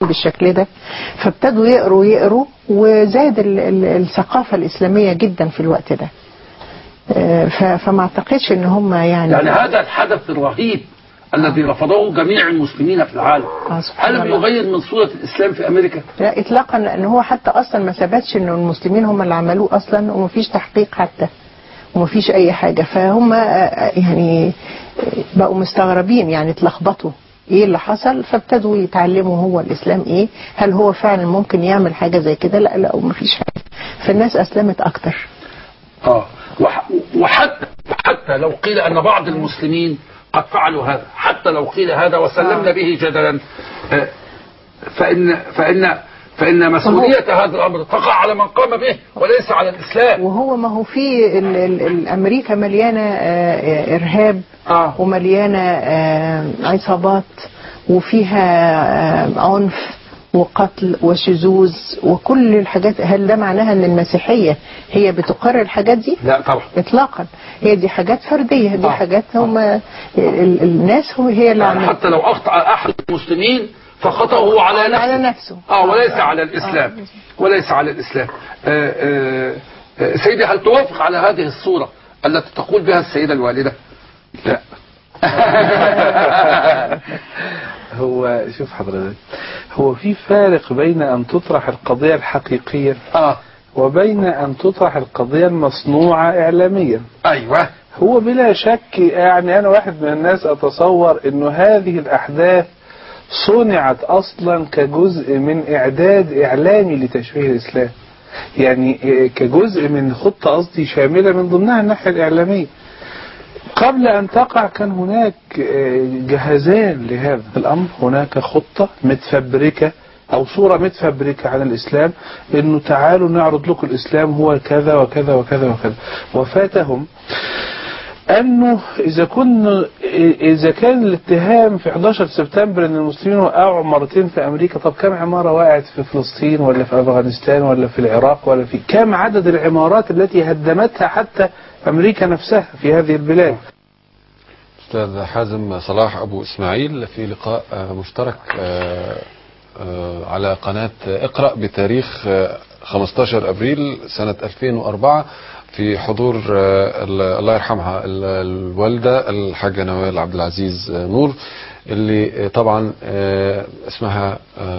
بالشكل ده، فابتدوا يقروا وزاد الثقافة الإسلامية جدا في الوقت ده. فما اعتقدش ان هم يعني هذا الحدث الرهيب الذي رفضه جميع المسلمين في العالم هل بيغير من صورة الإسلام في أمريكا؟ لا إطلاقا، لأن هو حتى أصلا ما ثبتش إنه المسلمين هم اللي عملوه أصلا، ومفيش تحقيق حتى ومفيش أي حاجة. فهم يعني بقوا مستغربين، يعني اتلخبطوا ايه اللي حصل، فابتدوا يتعلموا هو الإسلام ايه، هل هو فعلا ممكن يعمل حاجة زي كده. لا ومفيش حاجة، فالناس أسلمت أكتر. وحتى لو قيل أن بعض المسلمين قد فعلوا هذا، حتى لو قيل هذا وسلمنا به جدلا، فإن مسؤولية هذا الأمر تقع على من قام به وليس على الإسلام. وهو ما هو في أمريكا مليانة إرهاب ومليانة عصابات وفيها عنف وقتل وشذوذ وكل الحاجات. هل ده معناها ان المسيحية هي بتقرر الحاجات دي؟ لا طبعا اطلاقا، هي دي حاجات فردية، دي حاجات هم الناس هي اللي يعني حتى لو اخطأ احد المسلمين فخطأه على نفسه وليس على الاسلام وليس على الاسلام. سيدي، هل توافق على هذه الصورة التي تقول بها السيدة الوالدة؟ لا. هو شوف حضرتك، هو في فارق بين أن تطرح القضية الحقيقية وبين أن تطرح القضية المصنوعة إعلاميا. أيوة. هو بلا شك، يعني أنا واحد من الناس أتصور أنه هذه الأحداث صنعت أصلا كجزء من إعداد إعلامي لتشويه الإسلام، يعني كجزء من خطة قصدي شاملة من ضمنها الناحية الإعلامية. قبل أن تقع كان هناك جهازان لهذا الأمر، هناك خطة متفبركة أو صورة متفبركة عن الإسلام، إنه تعالوا نعرض لكم الإسلام هو كذا وكذا وكذا وكذا. وفاتهم أنه إذا كان الاتهام في 11 سبتمبر أن المسلمين وقعوا عمارتين في أمريكا، طب كم عمارة وقعت في فلسطين ولا في أفغانستان ولا في العراق ولا في كم عدد العمارات التي هدمتها حتى أمريكا نفسها في هذه البلاد؟ أستاذ حازم صلاح أبو إسماعيل في لقاء مشترك على قناة اقرأ بتاريخ 15 أبريل سنة 2004 في حضور الله يرحمها الوالدة الحاجة نوال عبد العزيز نور، اللي طبعا اسمها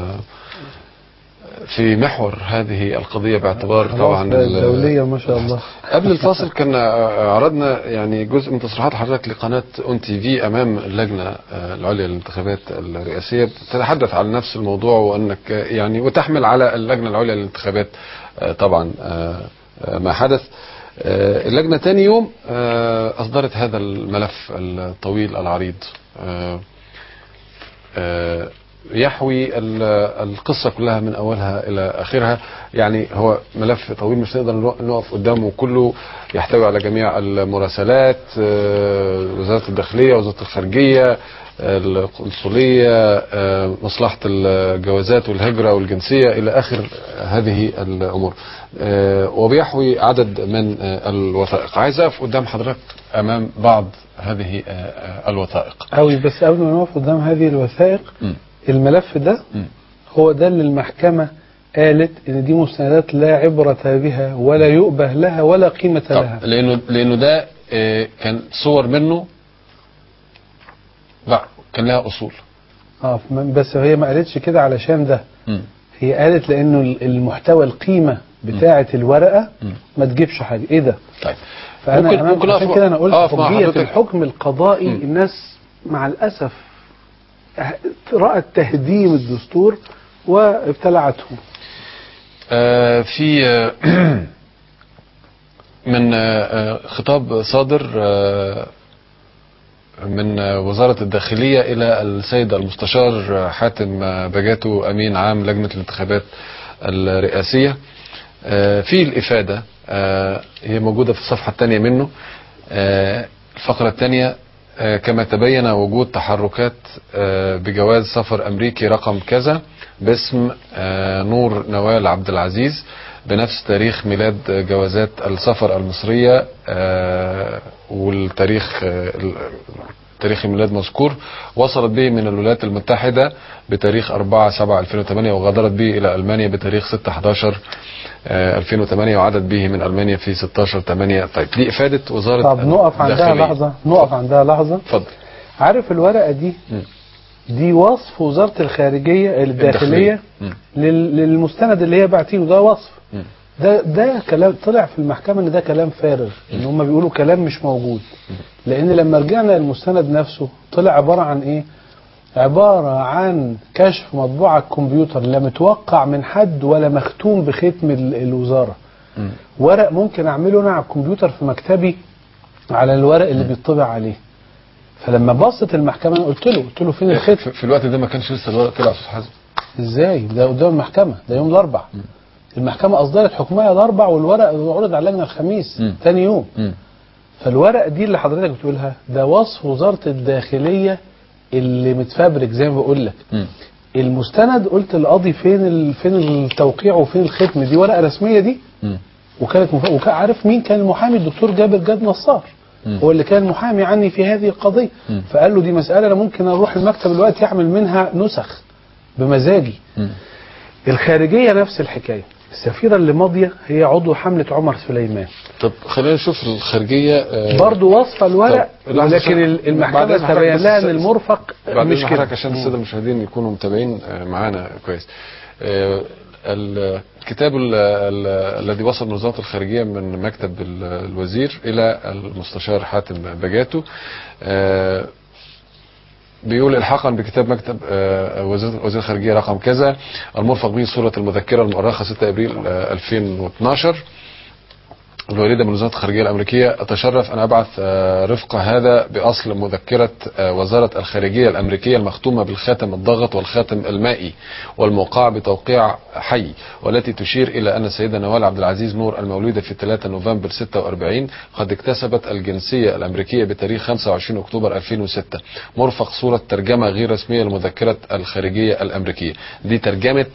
في محور هذه القضية باعتبار طبعا الدولية ما شاء الله. قبل الفاصل كنا عرضنا يعني جزء من تصريحات حضرتك لقناة اون تي في امام اللجنة العليا للانتخابات الرئاسية، تتحدث عن نفس الموضوع وانك يعني وتحمل على اللجنة العليا للانتخابات طبعا ما حدث. اللجنة تاني يوم اصدرت هذا الملف الطويل العريض يحوي القصة كلها من أولها إلى آخرها. يعني هو ملف طويل مش نقدر نقف قدامه كله، يحتوي على جميع المراسلات، وزارة الداخلية، وزارة الخارجية، القنصلية، مصلحة الجوازات والهجرة والجنسية إلى آخر هذه الأمور، وبيحوي عدد من الوثائق. عايز أقف قدام حضرتك أمام بعض هذه الوثائق أوي، بس قبل ما نقف قدام هذه الوثائق الملف ده هو ده اللي المحكمة قالت ان دي مستندات لا عبرة بها ولا يؤبه لها ولا قيمة لها، لانه ده كان صور منه لا كان لها اصول. بس هي ما قالتش كده علشان ده، هي قالت لانه المحتوى القيمة بتاعة الورقة ما تجيبش حاجة. ايه ده؟ طيب فانا ممكن عشان كده انا قلت قضية الحكم القضائي الناس مع الاسف رأت تهديم الدستور وابتلعته. في من خطاب صادر من وزارة الداخلية إلى السيد المستشار حاتم بجاتو أمين عام لجنة الانتخابات الرئاسية، في الإفادة هي موجودة في الصفحة الثانية منه. الفقرة الثانية: كما تبين وجود تحركات بجواز سفر أمريكي رقم كذا باسم نور نوال عبد العزيز بنفس تاريخ ميلاد جوازات السفر المصرية والتاريخ تاريخ الميلاد مذكور، وصلت به من الولايات المتحدة بتاريخ 4/7/2008 وغادرت به إلى ألمانيا بتاريخ 6/11/2008 وعادت به من ألمانيا في 16/8. طيب دي إفادة وزارة طب نقف عندها لحظة، نقف عندها لحظة. اتفضل. عارف الورقة دي دي وصف وزارة الخارجية الداخلية للمستند اللي هي بعتينه، ده وصف. ده كلام طلع في المحكمة ان ده كلام فارغ، ان هم بيقولوا كلام مش موجود. لان لما رجعنا للمستند نفسه طلع عبارة عن ايه؟ عبارة عن كشف مطبوع على الكمبيوتر لا متوقع من حد ولا مختوم بختم الوزارة. ورق ممكن اعمله انا على الكمبيوتر في مكتبي على الورق اللي بيطبع عليه. فلما بصت المحكمة انا قلت له فين الختم؟ في الوقت ده ما كانش لسه الورق طلع استاذ حازم. ازاي؟ ده قدام المحكمة، ده يوم الاربعاء. المحكمة أصدرت حكمها الأربع والورق عرض على اللجنة الخميس تاني يوم. فالورق دي اللي حضرتك بتقولها ده وصف وزارة الداخلية اللي متفبرك زي ما بقول لك. المستند قلت القاضي فين التوقيع وفين الختم؟ دي ورقة رسمية دي. وكانت عارف مين كان المحامي؟ الدكتور جابر جاد نصار. هو اللي كان محامي عني في هذه القضية. فقال له دي مسألة أنا ممكن أروح المكتب الوقت يعمل منها نسخ بمزاجي. الخارجية نفس الحكاية. السفيرة اللي ماضية هي عضو حملة عمر سليمان. طب خلينا نشوف الخارجية برضو وصف الورق، ولكن المحكمة تبين لها ان المرفق مش كده. عشان السادة المشاهدين يكونوا متابعين معانا كويس. الكتاب الذي وصل من وزارة الخارجية من مكتب الوزير إلى المستشار حاتم بجاتو بيقول الحاقا بكتاب مكتب وزير الخارجية رقم كذا المرفق به صورة المذكرة المؤرخة 6 أبريل 2012 الواردة من وزارة الخارجية الأمريكية. أتشرف أن أبعث رفق هذا بأصل مذكرة وزارة الخارجية الأمريكية المختومة بالخاتم الضاغط والخاتم المائي والموقعة بتوقيع حي، والتي تشير إلى أن السيدة نوال عبد العزيز نور المولودة في 3 نوفمبر 46 قد اكتسبت الجنسية الأمريكية بتاريخ 25 أكتوبر 2006. مرفق صورة ترجمة غير رسمية لمذكرة الخارجية الأمريكية. دي ترجمة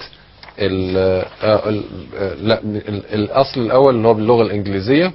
الأصل الأول اللي هو باللغة الإنجليزية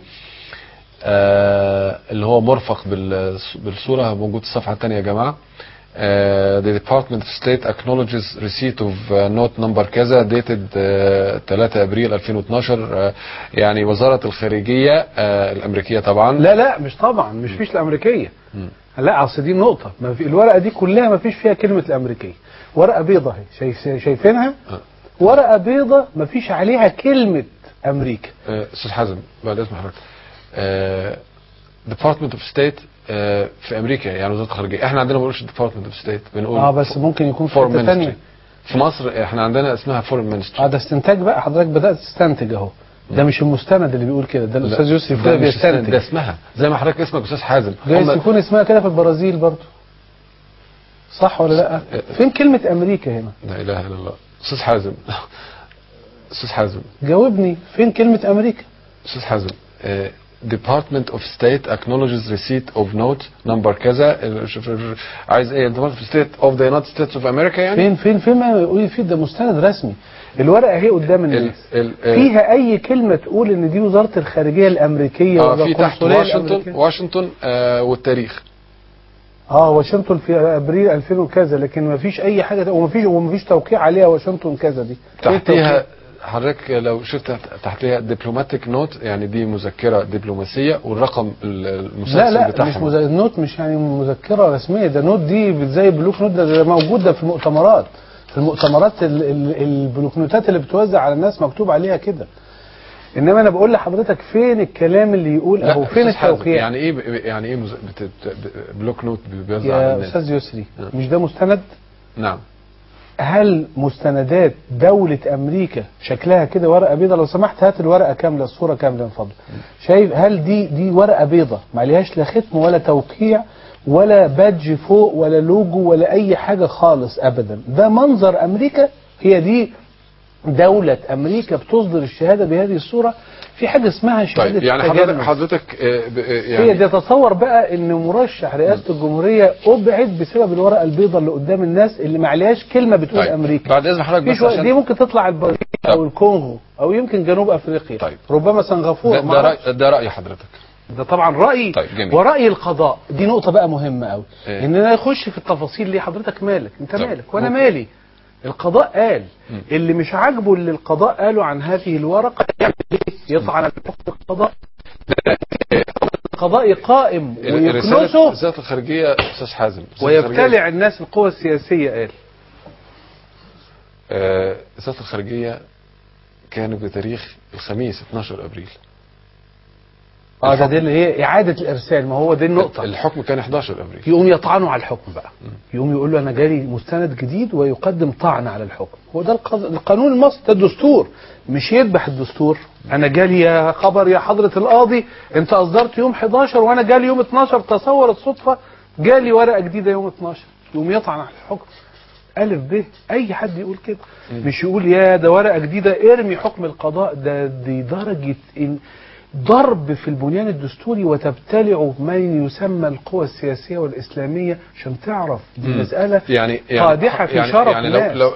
اللي هو مرفق بالصورة موجود الصفحة الثانية يا جماعة. The Department of State acknowledges receipt of note number كذا dated 3 أبريل 2012. يعني وزارة الخارجية الأمركية طبعا. لا مش طبعا مش فيش الأمريكية. لا أصل دي نقطة، ما في الورقة دي كلها ما فيش فيها كلمة الأمريكية. ورقة بيضة اهي شايفينها؟ ورقة بيضة ما فيش عليها كلمة أمريكا. أستاذ حازم بعد إذن حضرتك Department of State في أمريكا يعني وزارة الخارجية. احنا عندنا ما بنقولش Department of State بنقول بس ممكن يكون في حتة ثانية. في مصر احنا عندنا اسمها Foreign Ministry. ده استنتاج بقى، حضرتك بدأت تستنتج اهو. ده مش المستند اللي بيقول كده، ده الأستاذ يسري كده بيستنتج. ده اسمها زي ما حضرتك اسمك أستاذ حازم. جايز يكون اسمها كده في البرازيل برضه. صح ولا لا؟ فين كلمة أمريكا هنا؟ لا إله إلا الله. أستاذ حازم أستاذ حازم جاوبني، فين كلمة أمريكا؟ أستاذ حازم Department of State acknowledges receipt of note number كذا. عايز ايه؟ Department of State of the United States of America يعني؟ فين ما يقول فيه ده مستند رسمي. الورقة اهي قدام الناس فيها أي كلمة تقول إن دي وزارة الخارجية الأمريكية ولا في تحت واشنطن والتاريخ. واشنطن في ابريل 2000 وكذا، لكن ما فيش اي حاجه وما فيش توقيع عليها واشنطن كذا. دي تحتيها حضرتك لو شفت تحتيها دبلوماتيك نوت يعني دي مذكره دبلوماسيه والرقم المسلسل بتاعها. لا مش نوت، مش يعني مذكره رسميه، ده نوت دي زي بلوك نوت، ده موجود ده في المؤتمرات. في المؤتمرات البلوك نوتات اللي بتوزع على الناس مكتوب عليها كده. انما انا بقول لحضرتك فين الكلام اللي يقول اهو، فين التوقيع؟ يعني ايه بلوك نوت بيوزع على الناس يا استاذ يسري؟ مش ده مستند؟ نعم. هل مستندات دولة امريكا شكلها كده ورقة بيضة؟ لو سمحت هات الورقة كاملة، الصورة كاملة من فضلك. شايف؟ هل دي ورقة بيضة ما عليهاش لا ختم ولا توقيع ولا بادج فوق ولا لوجو ولا اي حاجة خالص ابدا؟ ده منظر امريكا، هي دي دولة أمريكا بتصدر الشهادة بهذه الصورة. في حاجة اسمها شهادة طيب يعني حضرتك يعني هي تتصور بقى إن مرشح رئاسة الجمهورية أبعد بسبب الورقة البيضاء اللي قدام الناس اللي ما عليهاش كلمة بتقول أمريكا. بعد إذن حضرتك بس عشان دي ممكن تطلع البرازيل أو الكونغو أو يمكن جنوب أفريقيا. طيب. ربما سنغافورة. ده رأي حضرتك. ده طبعا رأيي. طيب ورأي القضاء دي نقطة بقى مهمة قوي. إيه؟ اننا نخش في التفاصيل. ليه حضرتك مالك؟ انت مالك وانا مالي. القضاء قال اللي مش عاجبه اللي القضاء قاله عن هذه الورقة يعمل ايه؟ يطعن الحكم القضاء. القضاء قائم ويكنسه رسالة الخارجية أستاذ حازم ويبتلع الناس. القوى السياسية قال رسالة الخارجية كانوا بتاريخ الخميس 12 أبريل. ده اللي هي إعادة الإرسال. ما هو دي النقطة. الحكم كان 11 أبريل. يقوم يطعنوا على الحكم بقى. يقوم يقول له أنا جالي مستند جديد ويقدم طعن على الحكم. هو ده القانون المصري، ده الدستور. مش يذبح الدستور. أنا جالي يا خبر يا حضرة القاضي أنت أصدرت يوم 11 وأنا جالي يوم 12. تصور الصدفة جالي ورقة جديدة يوم 12. يقوم يطعن على الحكم. ألف ب أي حد يقول كده. مش يقول يا ده ورقة جديدة ارمي حكم القضاء. دي درجة ضرب في البنيان الدستوري وتبتلع من يسمى القوى السياسية والإسلامية. عشان تعرف دي مسألة قادحة في شرف يعني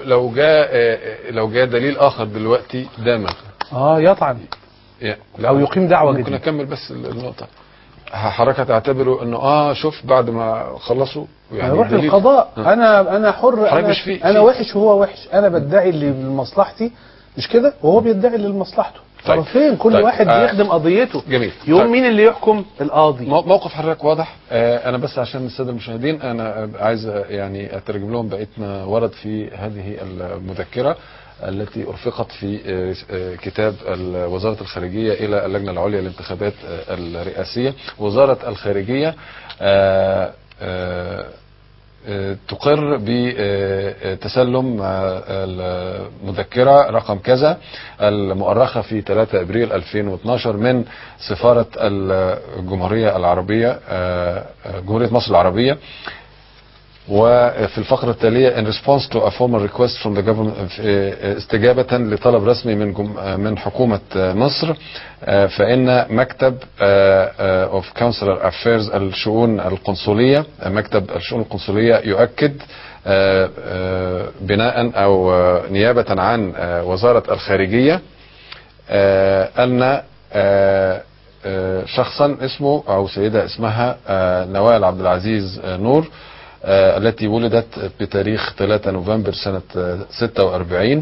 لو جاء دليل آخر دلوقتي دامغ يطعن أو يقيم دعوة جديدة. ممكن أكمل بس النقطة. حضرتك تعتبره انه شوف بعد ما خلصوا يعني روح للقضاء. انا حر. انا وحش وهو وحش. انا بدعي اللي لمصلحتي مش كده وهو بيدعي اللي لمصلحته. طرفين كل واحد بيخدم قضيته. جميل. يوم مين اللي يحكم؟ القاضي. موقف حضرتك واضح. انا بس عشان الساده المشاهدين انا عايز يعني اترجم لهم بقيه ما ورد في هذه المذكره التي أرفقت في كتاب وزارة الخارجية إلى اللجنة العليا للانتخابات الرئاسية. وزارة الخارجية تقر بتسلم المذكرة رقم كذا المؤرخة في 3 أبريل 2012 من سفارة الجمهورية العربية جمهورية مصر العربية. وفي الفقرة التالية in response to a formal request from the government استجابة لطلب رسمي من حكومة مصر فإن مكتب of consular affairs الشؤون القنصلية مكتب الشؤون القنصلية يؤكد بناء أو نيابة عن وزارة الخارجية أن شخصا اسمه أو سيدة اسمها نوال عبد العزيز نور التي ولدت بتاريخ 3 نوفمبر سنة 46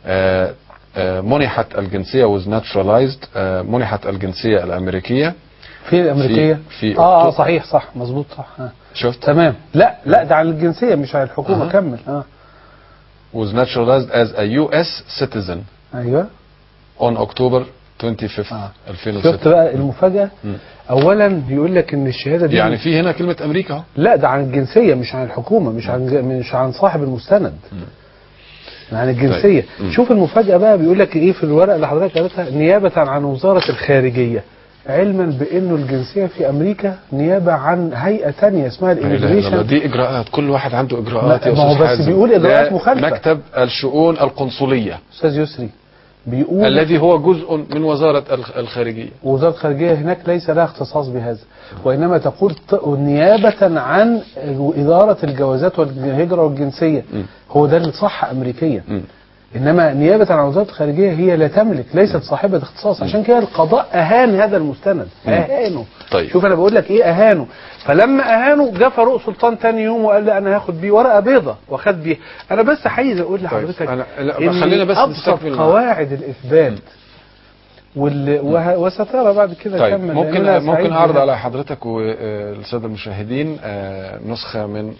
منحت الجنسية was naturalized منحت الجنسية الأمريكية. في الأمريكية في صحيح صح مظبوط صح. شفت تمام. لا ده عن الجنسية مش عن الحكومة. كمل. was naturalized as a U.S. citizen. أيوة. on October 25 2006. شفت بقى المفاجأة. اولا بيقول لك ان الشهاده دي يعني في هنا كلمه امريكا. لا ده عن الجنسيه مش عن الحكومه مش عن صاحب المستند. عن الجنسيه. شوف المفاجاه بقى بيقول لك ايه في الورقه اللي حضرتك قريتها نيابه عن وزاره الخارجيه علما بانه الجنسيه في امريكا نيابه عن هيئه ثانيه اسمها الاميجريشن. دي اجراءات كل واحد عنده اجراءات يا استاذ حازم. بس بيقول اجراءات مخالفه. مكتب الشؤون القنصليه استاذ يسري بيقول الذي هو جزء من وزارة الخارجية. وزارة الخارجية هناك ليس لها اختصاص بهذا وإنما تقول نيابة عن إدارة الجوازات والهجرة والجنسية. هو ده اللي صح أمريكيا. إنما نيابة عن وزارة الخارجية هي لا تملك ليست صاحبة اختصاص. عشان كده القضاء أهان هذا المستند. أهانه. طيب. شوف أنا بقول لك إيه أهانه. فلما أهانه جاء فاروق سلطان تاني يوم وقال لا أنا هاخد بيه ورقة بيضة وأخد بيه. أنا بس عايز أقول لحضرتك خلينا بس أبسط قواعد الإثبات وسترى بعد كده. طيب ممكن أعرض على حضرتك والسادة المشاهدين نسخة من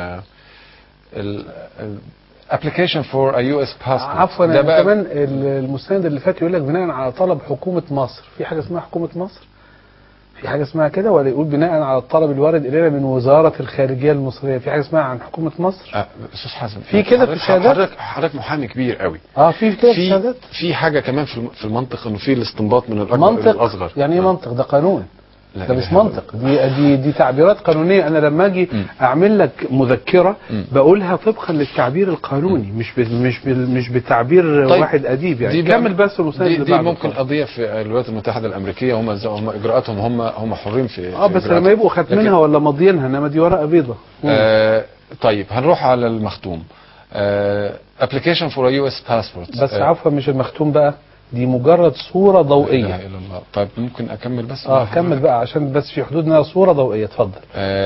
application for a US passport. عفوا كمان المستند اللي فات يقول لك بناء على طلب حكومة مصر. في حاجة اسمها حكومة مصر؟ في حاجة اسمها كده ولا يقول بناء على الطلب الوارد إلينا من وزارة الخارجية المصرية؟ في حاجة اسمها عن حكومة مصر؟ أستاذ حازم في كده في الشهادات. حضرتك محامي كبير قوي. في كده في الشهادات. في حاجة كمان في المنطق إنه في الاستنباط من الأكبر إلى الأصغر. يعني إيه منطق؟ ده قانون. ده مش منطق. دي تعبيرات قانونية. أنا لما أجي أعمل لك مذكرة بقولها طبقا للتعبير القانوني مش بتعبير طيب. واحد أديب يعني. كمل بس المسائل دي ممكن قضية في الولايات المتحدة الأمريكية. هم إجراءاتهم هم حرين في بس لما يبقوا ختمينها ولا ماضيينها. إنما دي ورقة بيضة. طيب هنروح على المختوم. application for a US passport. بس عفوا مش المختوم بقى. دي مجرد صورة لا ضوئية. اله الا الله. طيب ممكن اكمل بس؟ كمل بقى عشان بس في حدودنا صورة ضوئية. اتفضل.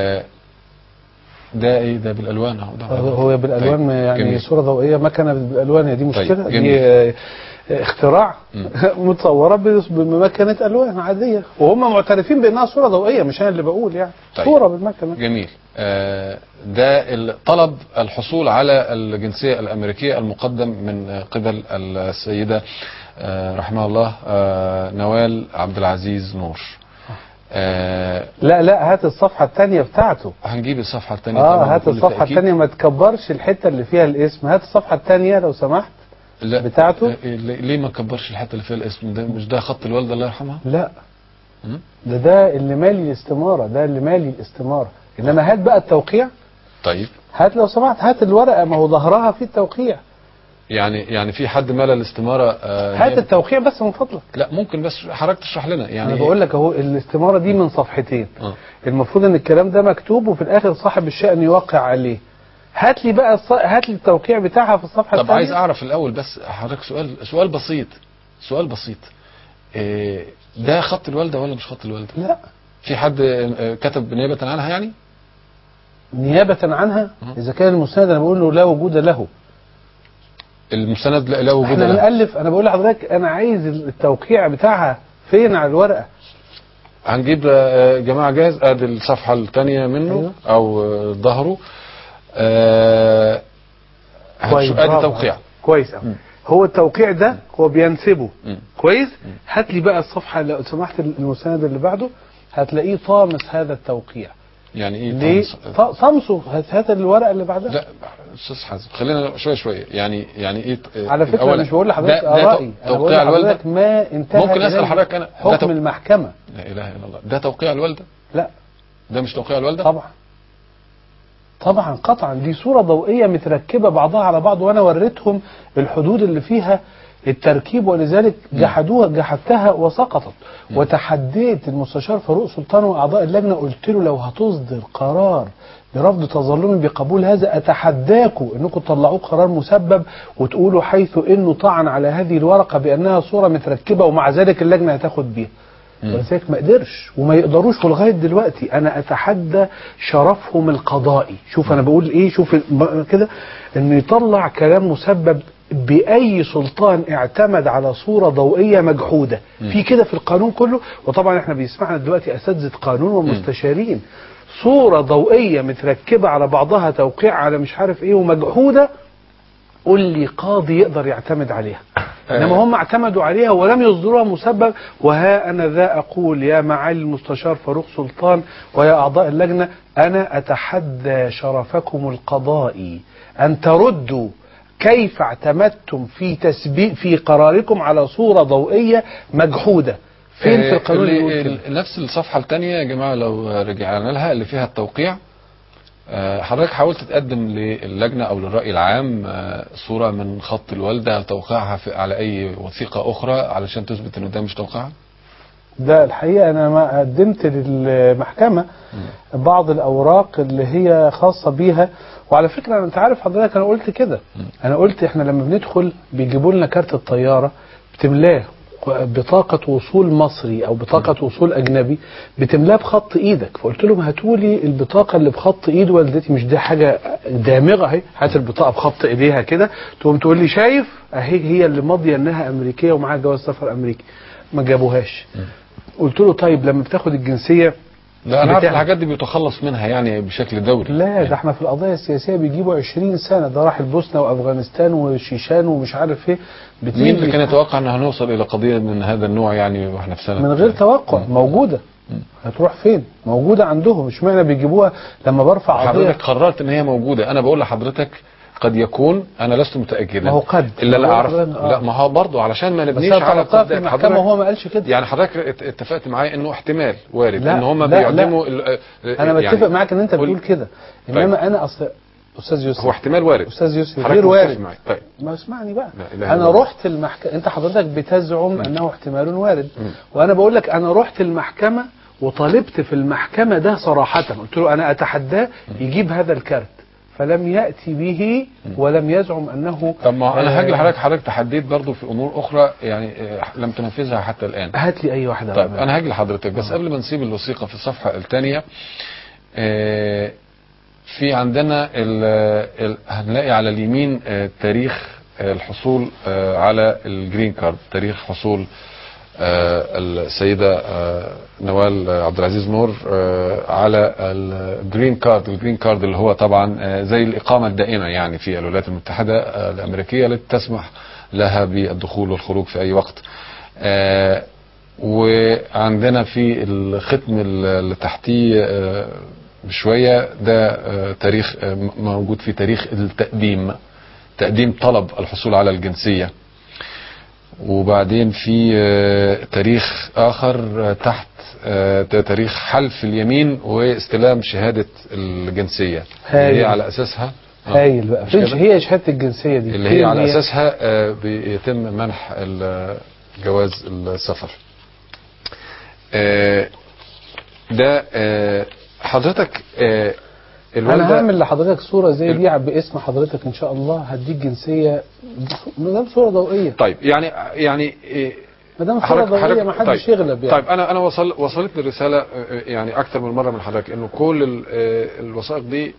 ده ايه ده؟ بالالوان اهو. هو بالالوان. طيب. يعني جميل. صورة ضوئية مكنة بالالوان، دي مشكلة. طيب. دي اختراع متصورة بمكنة الوان عادية، وهم معترفين بانها صورة ضوئية، مش انا اللي بقول يعني. طيب. صورة بالمكنة. جميل. ده طلب الحصول على الجنسية الامريكية المقدم من قبل السيدة رحمها الله نوال عبد العزيز نور. لا هات الصفحة الثانية بتاعته. هنجيب الصفحة الثانية. هات الصفحة الثانية، ما تكبرش الحتة اللي فيها الاسم. هات الصفحة الثانية لو سمحت. لا بتاعته. ليه ما تكبرش الحتة اللي فيها الاسم؟ ده مش ده خط الوالدة الله يرحمها؟ لا ده اللي مالي الاستمارة، ده اللي مالي الاستمارة. انما هات بقى التوقيع. طيب هات لو سمحت، هات الورقة، ما هو ظهرها في التوقيع. يعني في حد مال الاستمارة؟ هات التوقيع بس من فضلك. لا ممكن بس حضرتك تشرح لنا يعني. انا بقول لك اهو الاستمارة دي من صفحتين. المفروض ان الكلام ده مكتوب وفي الاخر صاحب الشأن يوقع عليه. هات لي بقى هات لي التوقيع بتاعها في الصفحة الثانية. طب عايز اعرف الاول بس حضرتك سؤال بسيط. ده خط الوالدة ولا مش خط الوالدة؟ لا. في حد كتب نيابة عنها يعني؟ نيابة عنها؟ اذا كان المستند انا بقول له لا وجود له. المستند لا وجود له. احنا بنألف. انا بقول لحضرتك انا عايز التوقيع بتاعها فين على الورقة. هنجيب جماعة جاهز. ادي الصفحة الثانية منه. أيوه. او ظهره. ادي توقيع كويس قوي. هو التوقيع ده هو بينسبه. كويس. هات لي بقى الصفحة لو سمحت المستند اللي بعده، هتلاقيه طامس هذا التوقيع. يعني ايه ليه طمسه؟ هات الورقه اللي بعدها. لا استاذ حازم خلينا شويه يعني ايه. على فكره مش بقول لحضرتك ارائي، انا بقول لحضرتك ما انتهى. ممكن اسال حضرتك انا حكم المحكمه. لا اله الا الله. ده توقيع الوالده؟ لا ده مش توقيع الوالده طبعا قطعا. دي صوره ضوئيه متركبه بعضها على بعض، وانا وريتهم الحدود اللي فيها التركيب، ولذلك جحدتها وسقطت. وتحديت المستشار فاروق سلطان واعضاء اللجنه، قلت له لو هتصدر قرار برفض تظلمي بقبول هذا، اتحداكم انكم تطلعوه قرار مسبب وتقولوا حيث انه طعن على هذه الورقه بانها صوره متركبه، ومع ذلك اللجنه هتاخد بيها. ولذلك ما قدرش وما يقدروش ولغايه دلوقتي. انا اتحدى شرفهم القضائي. شوف انا بقول ايه، شوف كده، انه يطلع كلام مسبب بأي سلطان اعتمد على صورة ضوئية مجحودة. في كده في القانون كله. وطبعا احنا بيسمعنا دلوقتي أساتذة قانون ومستشارين. صورة ضوئية متركبة على بعضها، توقيع على مش عارف ايه ومجحودة، قل لي قاضي يقدر يعتمد عليها. انما هم اعتمدوا عليها ولم يصدروها مسبب. وها انا ذا اقول يا معالي المستشار فاروق سلطان ويا اعضاء اللجنة، انا اتحدى شرفكم القضائي ان تردوا كيف اعتمدتم في قراركم على صورة ضوئية مجحودة. فين في القانون اللي نفس الصفحة الثانية يا جماعة لو رجعنا لها اللي فيها التوقيع؟ حضرتك حاولت تقدم للجنة او للرأي العام صورة من خط الوالدة توقيعها على اي وثيقة اخرى علشان تثبت انه ده مش توقيعها؟ ده الحقيقة انا ما قدمت للمحكمة بعض الاوراق اللي هي خاصة بيها. وعلى فكرة انت عارف حضرتك انا قلت كده. انا قلت احنا لما بندخل بيجيبوا لنا كارت الطيارة بتملاه بطاقة وصول مصري او بطاقة وصول اجنبي، بتملاه بخط ايدك. فقلت لهم هاتوا لي البطاقة اللي بخط ايد والدتي. مش دي حاجة دامغة اهي، هات البطاقة بخط ايديها كده. تقول لي شايف اهي هي اللي ماضية انها امريكية ومعاها جواز سفر امريكي. ما جابوهاش. قلت له طيب لما بتاخد الجنسية. لا انا عارف الحاجات دي بيتخلص منها يعني بشكل دوري. لا ده احنا في القضايا السياسية بيجيبوا 20 سنة. ده راح البوسنة وافغانستان وشيشان ومش عارف ايه. مين اللي كان يتوقع ان هنوصل الى قضية من هذا النوع يعني واحنا في سنة من غير توقع؟ موجودة. هتروح فين؟ موجودة عندهم. مش معنى بيجيبوها لما برفع قضية. حضرتك قررت ان هي موجودة. انا بقول لحضرتك قد يكون، انا لست متأكدا. ما هو قد الا لا اعرف. لا ما هو برضه علشان ما نبنيش على قضية المحكمة. هو ما قالش كده يعني. حضرتك اتفقت معايا انه احتمال وارد ان هم بيقدموا انا بتفق يعني معاك ان انت بتقول كده. انما طيب. انا اصل استاذ يوسف هو احتمال وارد. استاذ يوسف غير وارد. طيب ما اسمعني بقى. انا رحت المحكمة. انت حضرتك بتزعم انه احتمال وارد. وانا بقول لك انا رحت المحكمة وطالبت في المحكمة ده صراحة. قلت له انا اتحداه يجيب هذا الكارت. فلم يأتي به ولم يزعم أنه. طب ما أنا هاجي لحضرتك، حضرتك تحديت برضو في أمور أخرى يعني لم تنفذها حتى الآن. هات لي أي واحدة. طيب أنا هاجي لحضرتك بس قبل ما نسيب الوثيقة في الصفحة الثانية، في عندنا هنلاقي على اليمين تاريخ الحصول على الجرين كارد، تاريخ حصول السيدة نوال عبد العزيز نور على الجرين كارد. الجرين كارد اللي هو طبعا زي الإقامة الدائمة يعني في الولايات المتحدة الأمريكية التي تسمح لها بالدخول والخروج في أي وقت. وعندنا في الختم اللي تحتيه بشوية ده تاريخ موجود في تاريخ تقديم طلب الحصول على الجنسية. وبعدين في تاريخ آخر تحت تاريخ حلف اليمين واستلام شهادة الجنسية اللي هي على أساسها هايل بقى. فيش هي شهادة الجنسية دي اللي هي على أساسها بيتم منح جواز السفر. ده حضرتك انا هعمل لحضرتك صورة زي دي باسم حضرتك ان شاء الله، هديك جنسية مدام صورة ضوئية. طيب يعني مدام صورة ضوئية ما حدش طيب يغلب يعني. طيب انا وصلتني الرسالة يعني اكتر من مرة من حضرتك انه كل الوثائق دي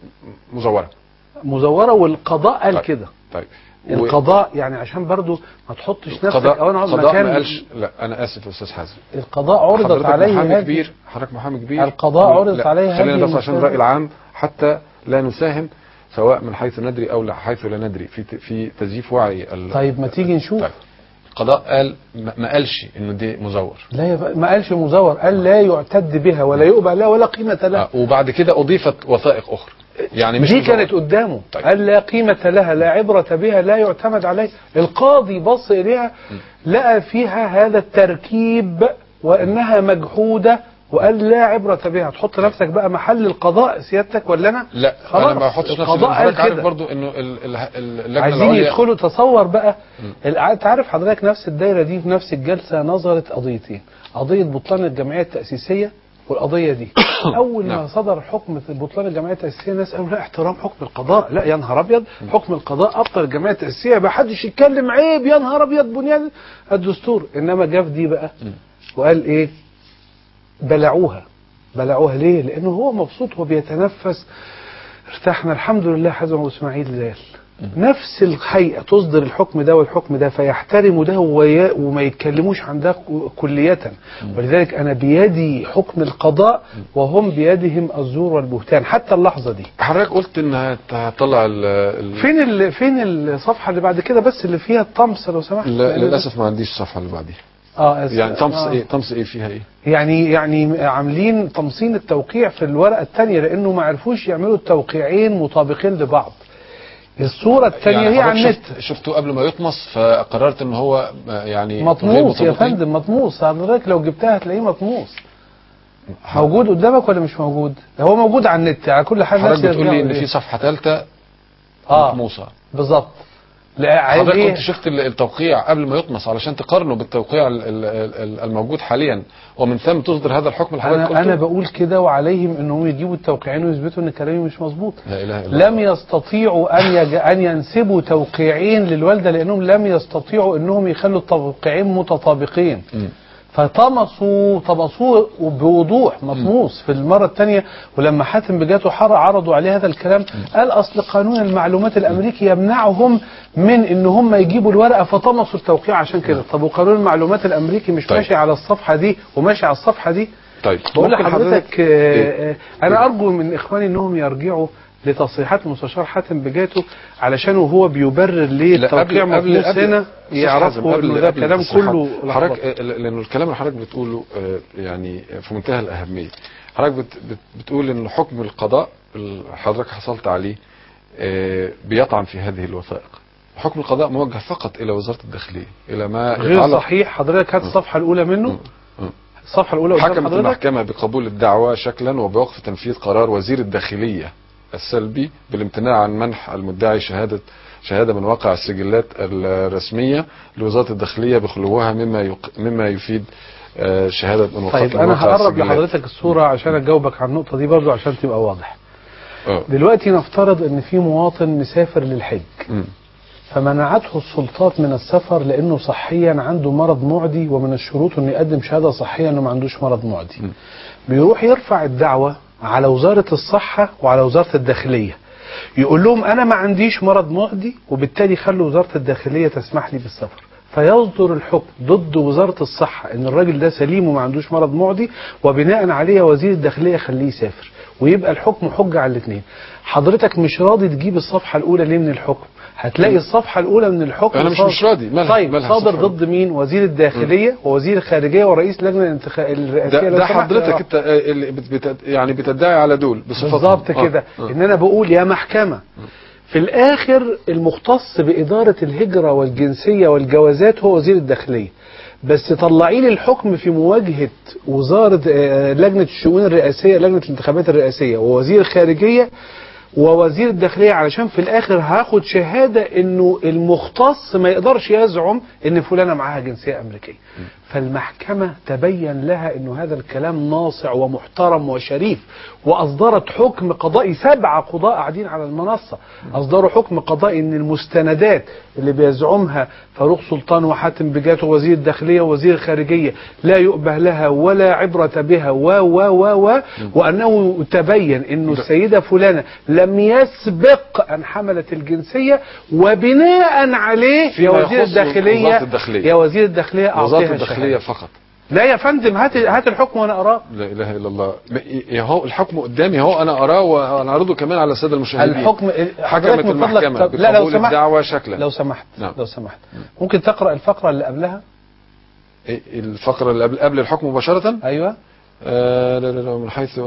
مزورة والقضاء قال طيب كده. طيب القضاء يعني عشان برضو ما تحطش نفسك او انا مكان ما قالش. لا انا اسف يا استاذ حازم، القضاء عرضت عليه حضرتك محامي كبير، القضاء عرضت عليه هذه. خلينا بس عشان الرأي العام حتى لا نساهم سواء من حيث ندري او حيث لا ندري في تزييف وعي. طيب ما تيجي نشوف. طيب القضاء قال ما قالش انه دي مزور. لا ما قالش مزور، قال لا يعتد بها ولا يقبل لها ولا قيمة لها. وبعد كده اضيفت وثائق اخرى يعني مش دي كانت قدامه. طيب. قال لا قيمة لها، لا عبرة بها، لا يعتمد عليه. القاضي بص إليها لقى فيها هذا التركيب وإنها مجحودة وقال لا عبرة بها. تحط نفسك بقى محل القضاء سيادتك ولا أنا؟ لا أنا ما بحطش نفسي. القضاء قال كده. عارف برضو إنه اللجنة عايزين يدخلوا. تصور بقى تعرف حضرتك نفس الدايرة دي في نفس الجلسة نظرت قضيتين، قضية بطلان الجمعية التأسيسية والقضية دي. أول ما صدر حكم بطلان الجمعية التأسيسية الناس قالوا لا احترام حكم القضاء. لا يا نهار أبيض، حكم القضاء أبطل الجمعية التأسيسية، ما حدش يتكلم، عيب يا نهار أبيض بنيان الدستور. إنما جاف دي بقى وقال إيه؟ بلعوها ليه؟ لأنه هو مبسوط وبيتنفس. ارتحنا الحمد لله. حازم أبو إسماعيل زال نفس الهيئة تصدر الحكم ده والحكم ده فيحترموا ده وما يتكلموش عن ده كلية. ولذلك أنا بيدي حكم القضاء وهم بيدهم الزور والبهتان حتى اللحظة دي. حضرتك قلت إنها هتطلع فين الصفحة اللي بعد كده بس اللي فيها الطمس لو سمحت؟ للأسف ما عنديش الصفحة اللي بعديها. يعني طمس ايه فيها ايه؟ يعني عاملين تمصين التوقيع في الورقة الثانية لأنه ما عرفوش يعملوا التوقيعين مطابقين لبعض. الصورة الثانية يعني هي على النت. شفته قبل ما يطمس فقررت ان هو يعني مطموس يا فندم، مطموس. حضرتك لو جبتها هتلاقيه مطموس. موجود قدامك ولا مش موجود؟ هو موجود على النت على كل حاجة. حضرتك بتقول لي ان في صفحة ثالثة مطموسة. بالظبط. حضرتك كنت شفت التوقيع قبل ما يطمس علشان تقارنه بالتوقيع الموجود حاليا ومن ثم تصدر هذا الحكم اللي حضرتك قلته. انا بقول كده وعليهم انهم يجيبوا التوقيعين ويثبتوا ان كلامي مش مظبوط. لا اله الا الله. لم يستطيعوا ان ينسبوا توقيعين للوالده لانهم لم يستطيعوا انهم يخلوا التوقيعين متطابقين. فطمسوا بوضوح مطموس في المرة الثانية. ولما حاتم بجاته عرضوا عليه هذا الكلام قال أصل قانون المعلومات الأمريكي يمنعهم من إن هم يجيبوا الورقة فطمسوا التوقيع عشان كده. طب وقانون المعلومات الأمريكي مش ماشي على الصفحة دي وماشي على الصفحة دي؟ طيب بقول لحضرتك أنا أرجو من إخواني إنهم يرجعوا لتصريحات المستشار حاتم بجاته علشان وهو بيبرر ليه التوقيع مطموس هنا يعرفوا انه ده كلام كله حضرتك. لانه الكلام اللي حضرتك بتقوله يعني في منتهى الاهميه. حضرتك بتقول ان حكم القضاء حضرتك حصلت عليه بيطعن في هذه الوثائق. حكم القضاء موجه فقط الى وزاره الداخليه الى ما غير صحيح. حضرتك هات الصفحه الاولى منه. الصفحه الاولى حكمت المحكمه بقبول الدعوى شكلا وبوقف تنفيذ قرار وزير الداخليه السلبي بالامتناع عن منح المدعي شهادة من واقع السجلات الرسمية لوزارة الداخلية بخلوها مما يفيد شهادة من واقع. طيب أنا هقرب لحضرتك الصورة عشان أجاوبك على النقطة دي برضو عشان تبقى واضح. دلوقتي نفترض ان في مواطن مسافر للحج فمنعته السلطات من السفر لانه صحيا عنده مرض معدي، ومن الشروط انه يقدم شهاده صحيه انه ما عندوش مرض معدي. بيروح يرفع الدعوه على وزاره الصحه وعلى وزاره الداخليه، يقول لهم انا ما عنديش مرض معدي، وبالتالي خلوا وزاره الداخليه تسمح لي بالسفر. فيصدر الحكم ضد وزاره الصحه ان الراجل ده سليم وما عندوش مرض معدي، وبناء عليه وزير الداخليه خليه يسافر، ويبقى الحكم حجه على الاثنين. حضرتك مش راضي تجيب الصفحه الاولى ليه من الحكم؟ هتلاقي الصفحة الأولى من الحكم أنا مش راضي. طيب صادر ضد مين؟ وزير الداخلية ووزير الخارجية ورئيس لجنة الرئاسية. ده حضرتك انت اللي يعني بتدعي على دول بصفتهم بالظبط كده. إن أنا بقول يا محكمة في الآخر المختص بإدارة الهجرة والجنسية والجوازات هو وزير الداخلية، بس طلعي لي الحكم في مواجهة وزارة لجنة الشؤون الرئاسية، لجنة الانتخابات الرئاسية، ووزير الخارجية ووزير الداخلية، علشان في الاخر هاخد شهادة انه المختص ما يقدرش يزعم ان فلانة معاها جنسية امريكية. فالمحكمة تبين لها انه هذا الكلام ناصع ومحترم وشريف، واصدرت حكم قضائي. 7 قضاء قاعدين على المنصة اصدروا حكم قضائي ان المستندات اللي بيزعمها فاروق سلطان وحاتم بجاتو وزير الداخلية ووزير الخارجية لا يؤبه لها ولا عبرة بها وانه تبين انه السيدة فلانة لم يسبق ان حملت الجنسية، وبناء عليه يا وزير الداخلية اعطيها الداخلية فقط. لا يا فندم، هات الحكم وانا اراه. لا اله الا الله. هو الحكم قدامي اهو، انا اراه ونعرضه كمان على الساده المشاهدين. الحكم حكمت المحكمه بقبول الدعوه شكلا. لو سمحت ممكن تقرا الفقره اللي قبلها؟ الفقره اللي قبل الحكم مباشره؟ ايوه. لا من حيث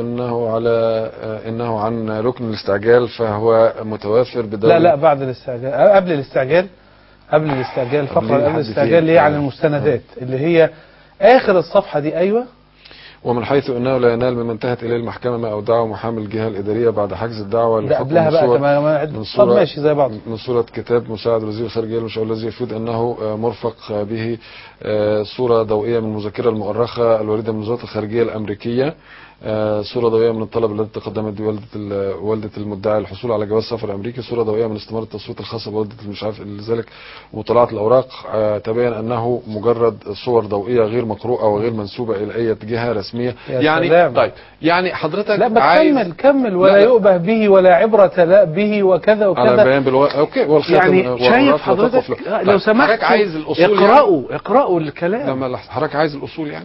انه عن ركن الاستعجال فهو متوافر بدولة. لا بعد الاستعجال، قبل الاستعجال الفقره قبل الاستعجال اللي هي عن المستندات اللي هي اخر الصفحه دي. ايوه. ومن حيث انه لا ينال مما انتهت اليه المحكمه ما اودعه محامي الجهه الاداريه بعد حجز الدعوه للحكم قبلها بقى طب ماشي زي بعض. من صوره كتاب مساعد وزير الخارجيه المشاور الذي يفيد انه مرفق به صوره ضوئيه من المذكره المؤرخه الوارده من وزاره الخارجيه الامريكيه، صورة ضوئية من الطلب الذي تقدمت بوالدة المدعي للحصول على جواز سفر أمريكي، صورة ضوئية من استمارة التصويت الخاصة بوالدة مش عارف لذلك، وطلعت الأوراق تبين أنه مجرد صور ضوئية غير مقروءة وغير منسوبة إلى أي جهة رسمية. يعني سلام. طيب يعني حضرتك لا كمل ولا يؤبه به ولا عبرة لا به وكذا على بيان أوكي والخاتم. يعني شايف حضرتك لو سمحت عايز الأصول اقرأوا الكلام. لما حضرتك عايز الأصول يعني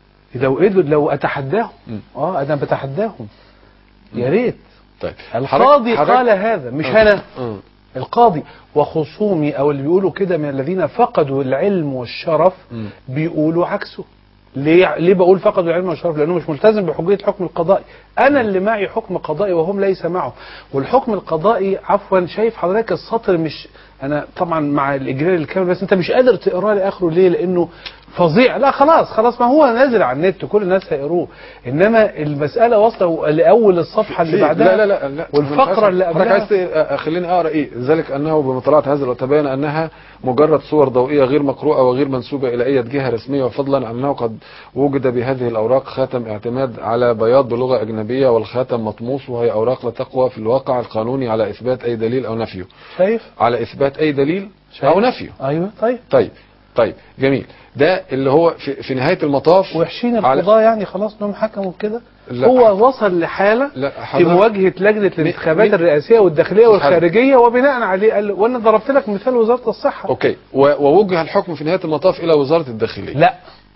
لو اتحداهم انا بتحداهم يا ريت. طيب القاضي قال هذا مش انا. القاضي وخصومي او اللي بيقولوا كده من الذين فقدوا العلم والشرف بيقولوا عكسه. ليه بقول فقدوا العلم والشرف؟ لانه مش ملتزم بحجيه الحكم القضائي. انا اللي معي حكم قضائي وهم ليس معه. والحكم القضائي عفوا شايف حضرتك السطر مش انا طبعا مع الاجلال الكامل بس انت مش قادر تقراه لاخره. ليه؟ لانه فظيع. لا خلاص ما هو نازل على النت كل الناس هيقروه، انما المساله واصله لاول الصفحه اللي بعدها. لا والفقره اللي قبلها. عايز خليني اقرا ذلك انه بمطالعه هذا وتبين انها مجرد صور ضوئيه غير مقروءه وغير منسوبه الى اي جهه رسميه، وفضلا عن انه قد وجد بهذه الاوراق خاتم اعتماد على بياض بلغه اجنبيه، والخاتم مطموس، وهي اوراق لا تقوى في الواقع القانوني على اثبات اي دليل او نفيه. شايف؟ على اثبات اي دليل او نفيه. ايوه. طيب جميل. ده اللي هو في نهاية المطاف وحشين القضاء يعني خلاص انهم حكموا كده. هو وصل لحالة في مواجهة لجنة الانتخابات الرئاسية والداخلية والخارجية، وبناء عليه قال وانا ضربت لك مثال وزارة الصحة. اوكي. ووجه الحكم في نهاية المطاف الى وزارة الداخلية. لا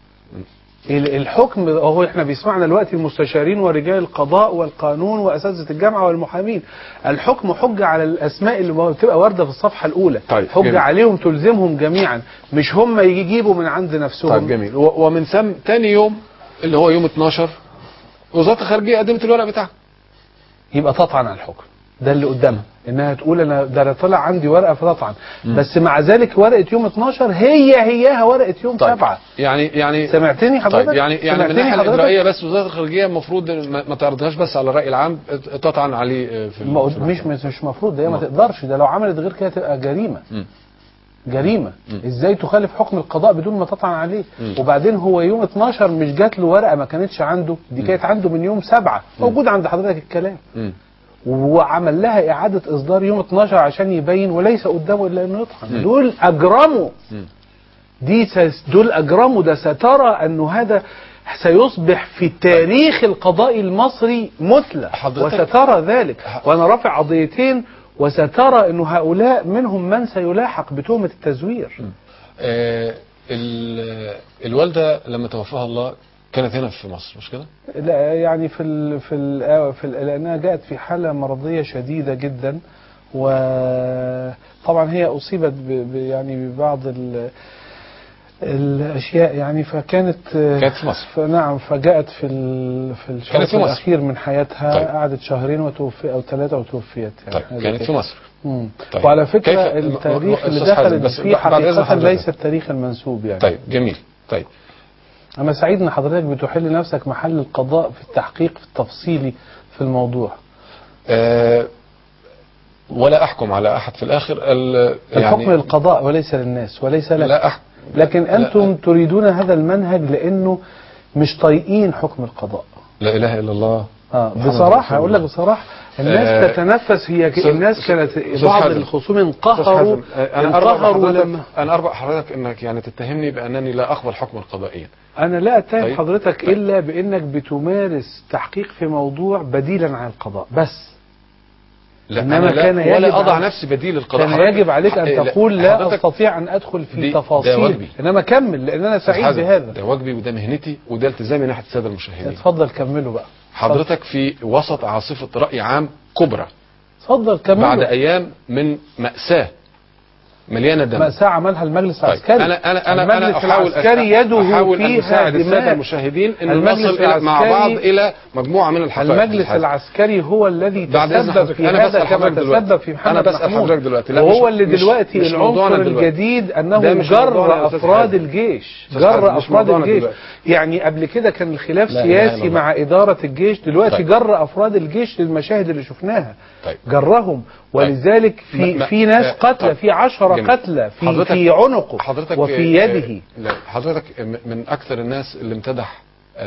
الحكم اهو احنا بيسمعنا دلوقتي المستشارين ورجال القضاء والقانون واساتذه الجامعه والمحامين. الحكم حجه على الاسماء اللي بتبقى وارده في الصفحه الاولى. طيب حجه جميل. عليهم تلزمهم جميعا، مش هم يجيبوا من عند نفسهم. طيب جميل. ومن ثم ثاني يوم اللي هو يوم 12 وزاره الخارجيه قدمت الورق بتاعها. يبقى تطعن على الحكم ده اللي قدامها، انها تقول انا ده طلع عندي ورقه فتطعن. بس مع ذلك ورقه يوم 12 هيها ورقه يوم 7. يعني سمعتني حضرتك؟ طيب يعني من الناحيه الاجرائيه بس وزاره الخارجيه المفروض ما تعرضهاش بس على الراي العام، تطعن عليه في مش مفروض. ده ما تقدرش. ده لو عملت غير كده تبقى جريمه. ازاي تخالف حكم القضاء بدون ما تطعن عليه؟ وبعدين هو يوم 12 مش جات له ورقه ما كانتش عنده، دي كانت عنده من يوم 7. موجود عند حضرتك الكلام. وعمل لها إعادة إصدار يوم 12 عشان يبين وليس قدامه إلا إنه يطحن. دول أجرموا، دول أجرموا. ده سترى أنه هذا سيصبح في تاريخ القضاء المصري مثلى، وسترى ذلك. وأنا رافع قضيتين، وسترى أنه هؤلاء منهم من سيلاحق بتهمة التزوير. الوالدة لما توفاها الله كانت هنا في مصر مش كده؟ لا يعني لأنها جاءت في حالة مرضية شديدة جدا، وطبعا هي أصيبت يعني ببعض الأشياء يعني، فكانت في مصر. نعم، فجاءت في الشهر الأخير من حياتها. طيب. قعدت 2 وتوفي أو 3 وتوفيت يعني. طيب كانت في مصر. طيب. وعلى فكرة التاريخ اللي دخلت فيه حقيقة ليس التاريخ المنسوب يعني. طيب جميل. طيب أنا سعيد أن حضرتك بتحل نفسك محل القضاء في التحقيق في التفصيلي في الموضوع. ولا أحكم على أحد في الآخر. الحكم يعني للقضاء وليس للناس وليس لك. لا لكن أنتم تريدون هذا المنهج لأنه مش طايقين حكم القضاء. لا إله إلا الله. بصراحة أقول لك بصراحة، الناس تتنفس. هي الناس كانت بعض الخصوم انقهروا. أنا أربع حضرتك إنك يعني تتهمني بأنني لا أقبل حكما قضائيا. أنا لا أتهم حضرتك إلا بأنك بتمارس تحقيق في موضوع بديلا عن القضاء بس. لا أنا لا ولا أضع نفسي بديل القضاء. كان يجب عليك أن تقول لا أستطيع أن أدخل في تفاصيل، إنما كمل لأن أنا سعيد بهذا. ده واجبي وده مهنتي وده التزامي ناحية السادة المشاهدين. اتفضل كملوا بقى. حضرتك في وسط عاصفة رأي عام كبرى. اتفضل كملوا. بعد أيام من مأساة مليانة دم. مأساة عملها المجلس العسكري. أنا المجلس العسكري يده فيها أساعد السادة المشاهدين أن نصل مع بعض إلى مجموعة من الحقائق. المجلس العسكري هو الذي تسبب في هذا كما تسبب في محمد. أنا بسأل حضرتك دلوقتي. وهو اللي دلوقتي العنصر الجديد أنه جر أفراد الجيش. جر أفراد الجيش. يعني قبل كده كان الخلاف سياسي مع إدارة الجيش، دلوقتي جر أفراد الجيش للمشاهد اللي شفناها. جرهم، ولذلك في ناس قتلى، في 10 قتلى في عنقه وفي يده. حضرتك من أكثر الناس اللي امتدح،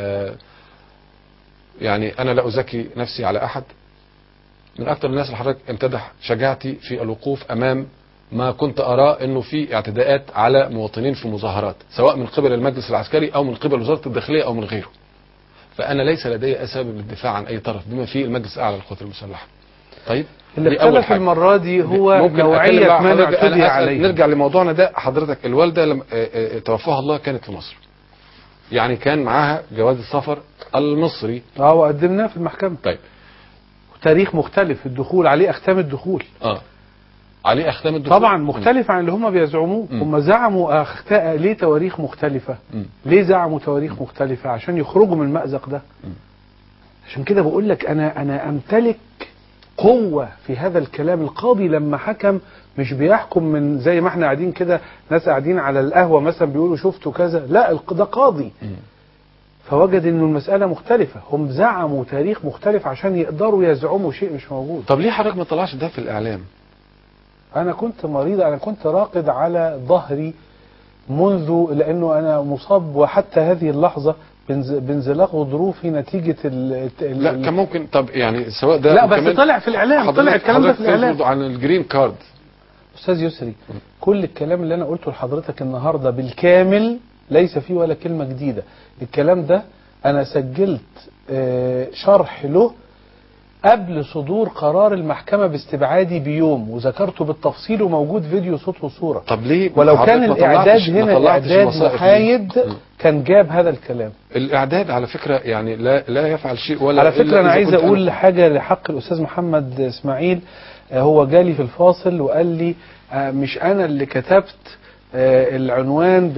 يعني أنا لا أزكي نفسي على أحد، من أكثر الناس اللي حضرتك امتدح شجاعتي في الوقوف أمام ما كنت أراه أنه في اعتداءات على مواطنين في مظاهرات، سواء من قبل المجلس العسكري أو من قبل وزارة الداخلية أو من غيره. فأنا ليس لدي أسباب للدفاع عن أي طرف بما فيه المجلس الأعلى للقوات المسلحة. طيب اللي اختلف المرة دي هو نوعية من اعتدي عليه. نرجع لموضوعنا ده. حضرتك الوالدة لما توفاها الله كانت في مصر، يعني كان معاها جواز السفر المصري. وقدمناه في المحكمة. طيب تاريخ مختلف الدخول عليه، أختام الدخول. عليه أختام الدخول طبعا مختلف عن اللي هم بيزعموه. هم زعموا ليه تواريخ مختلفة؟ ليه زعموا تواريخ مختلفة؟ عشان يخرجوا من المأزق ده. عشان كده بقول لك أنا أمتلك قوة في هذا الكلام. القاضي لما حكم مش بيحكم من زي ما احنا قاعدين كده، ناس قاعدين على القهوة مثلا بيقولوا شفتوا كذا، لا ده قاضي. فوجد انه المسألة مختلفة. هم زعموا تاريخ مختلف عشان يقدروا يزعموا شيء مش موجود. طب ليه حضرتك ما طلعش ده في الإعلام؟ أنا كنت مريض، أنا كنت راقد على ظهري منذ، لأنه أنا مصاب وحتى هذه اللحظة بانزلاق غضروفي نتيجة لا كان ممكن. طب يعني سواء ده لا بس طلع في الإعلام، طلع الكلام ده في الإعلام عن الجرين كارد. أستاذ يسري، كل الكلام اللي أنا قلته لحضرتك النهاردة بالكامل ليس فيه ولا كلمة جديدة. الكلام ده أنا سجلت شرح له قبل صدور قرار المحكمة باستبعادي بيوم، وذكرته بالتفصيل وموجود فيديو صوت وصورة. طب ليه ولو كان الإعداد هنا إعداد محايد كان جاب هذا الكلام. الإعداد على فكرة يعني لا يفعل شيء ولا. على فكرة أنا عايز أقول حاجة لحق الأستاذ محمد إسماعيل. هو جالي في الفاصل وقال لي مش أنا اللي كتبت العنوان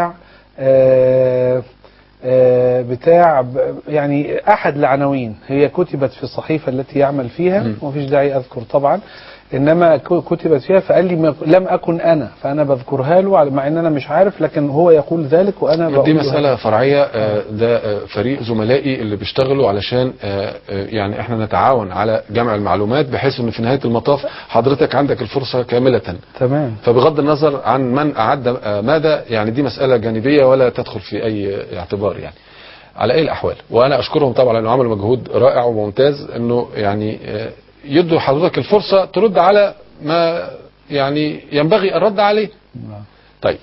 بتاع يعني أحد العناوين، هي كتبت في الصحيفة التي يعمل فيها ومفيش داعي أذكر طبعا، إنما كتبت فيها، فقال لي لم أكن أنا، فأنا بذكرها له مع إن أنا مش عارف، لكن هو يقول ذلك وأنا بقول. دي مسألة فرعية. ده فريق زملائي اللي بيشتغلوا علشان يعني احنا نتعاون على جمع المعلومات، بحيث ان في نهاية المطاف حضرتك عندك الفرصة كاملة. تمام. فبغض النظر عن من أعد ماذا، يعني دي مسألة جانبية ولا تدخل في أي اعتبار يعني على أي الأحوال. وأنا أشكرهم طبعا لأنه عملوا مجهود رائع وممتاز، أنه يعني يدوا حضرتك الفرصة ترد على ما يعني ينبغي الرد عليه. طيب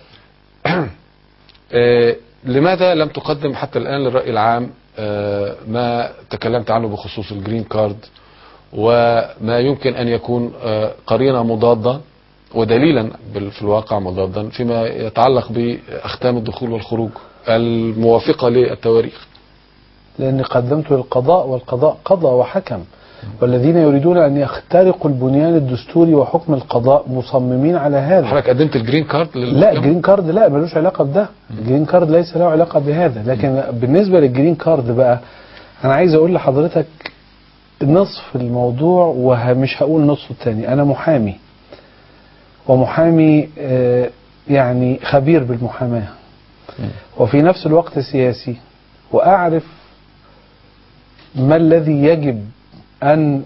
لماذا لم تقدم حتى الآن للرأي العام ما تكلمت عنه بخصوص الجرين كارد وما يمكن أن يكون قرينة مضادة ودليلا في الواقع مضادا فيما يتعلق بأختام الدخول والخروج الموافقة للتواريخ؟ لأني قدمت للقضاء والقضاء قضى وحكم، والذين يريدون أن يخترقوا البنيان الدستوري وحكم القضاء مصممين على هذا. حضرتك قدمت الجرين كارد لا الجرين كارد لا ملوش علاقة بده، الجرين كارد ليس له علاقة بهذا. لكن بالنسبة للجرين كارد بقى أنا عايز أقول لحضرتك نصف الموضوع ومش هقول نصف الثاني. أنا محامي ومحامي يعني خبير بالمحاماة وفي نفس الوقت سياسي، وأعرف ما الذي يجب أن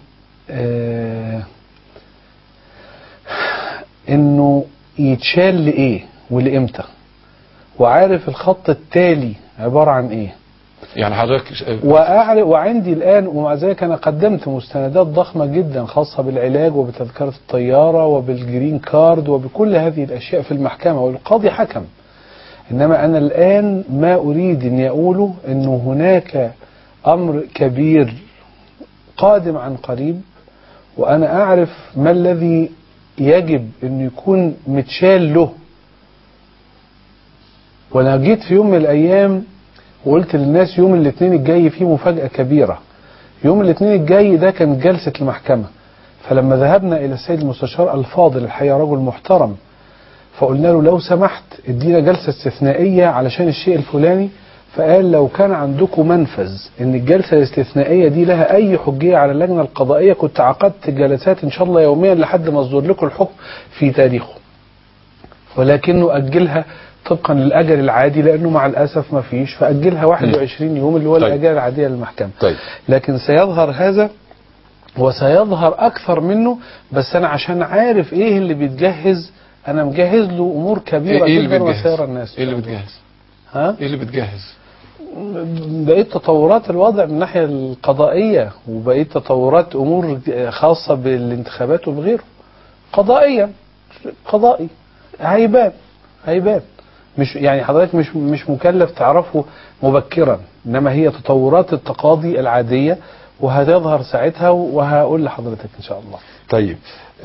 إنه يتشال لإيه ولإمتى، وعارف الخط التالي عبارة عن إيه. يعني حضرتك وعندي الآن ومع ذلك أنا قدمت مستندات ضخمة جدا خاصة بالعلاج وبتذكرة الطيارة وبالجرين كارد وبكل هذه الأشياء في المحكمة والقاضي حكم. إنما أنا الآن ما أريد أن يقوله أنه هناك أمر كبير قادم عن قريب، وأنا أعرف ما الذي يجب أن يكون متشال له. وأنا جيت في يوم من الأيام وقلت للناس يوم الاثنين الجاي فيه مفاجأة كبيرة. يوم الاثنين الجاي ده كان جلسة المحكمة، فلما ذهبنا إلى السيد المستشار الفاضل الحقيقة رجل محترم، فقلنا له لو سمحت ادينا جلسة استثنائية علشان الشيء الفلاني، فقال لو كان عندكم منفذ ان الجلسة الاستثنائية دي لها اي حجية على اللجنة القضائية كنت عقدت جلسات ان شاء الله يوميا لحد ما اصدر لكم الحكم في تاريخه، ولكنه اجلها طبقا للاجل العادي لانه مع الاسف ما فيش، فاجلها 21 يوم اللي هو طيب. الاجال العادية للمحكمة. طيب. لكن سيظهر هذا وسيظهر اكثر منه، بس انا عشان عارف ايه اللي بيتجهز انا مجهز له امور كبيرة جدا وسيرى الناس. ايه اللي بتجهز؟ ها؟ ايه اللي بتجهز؟ بقيت تطورات الوضع من الناحية القضائية، وبقيت تطورات امور خاصة بالانتخابات وبغيره. قضائي هيبان مش يعني حضرتك مش مكلف تعرفه مبكرا، انما هي تطورات التقاضي العادية وهتظهر ساعتها وهقول لحضرتك ان شاء الله. طيب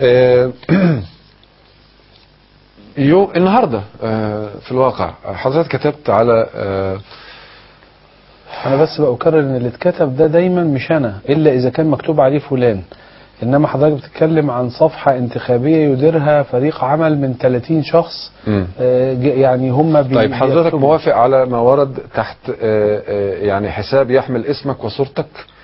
النهاردة في الواقع حضرتك كتبت على انا بس بأكرر ان اللي اتكتب ده دايما مش انا الا اذا كان مكتوب عليه فلان، انما حضرتك بتتكلم عن صفحة انتخابية يديرها فريق عمل من 30 شخص. يعني هم طيب حضرتك موافق على ما ورد تحت يعني حساب يحمل اسمك وصورتك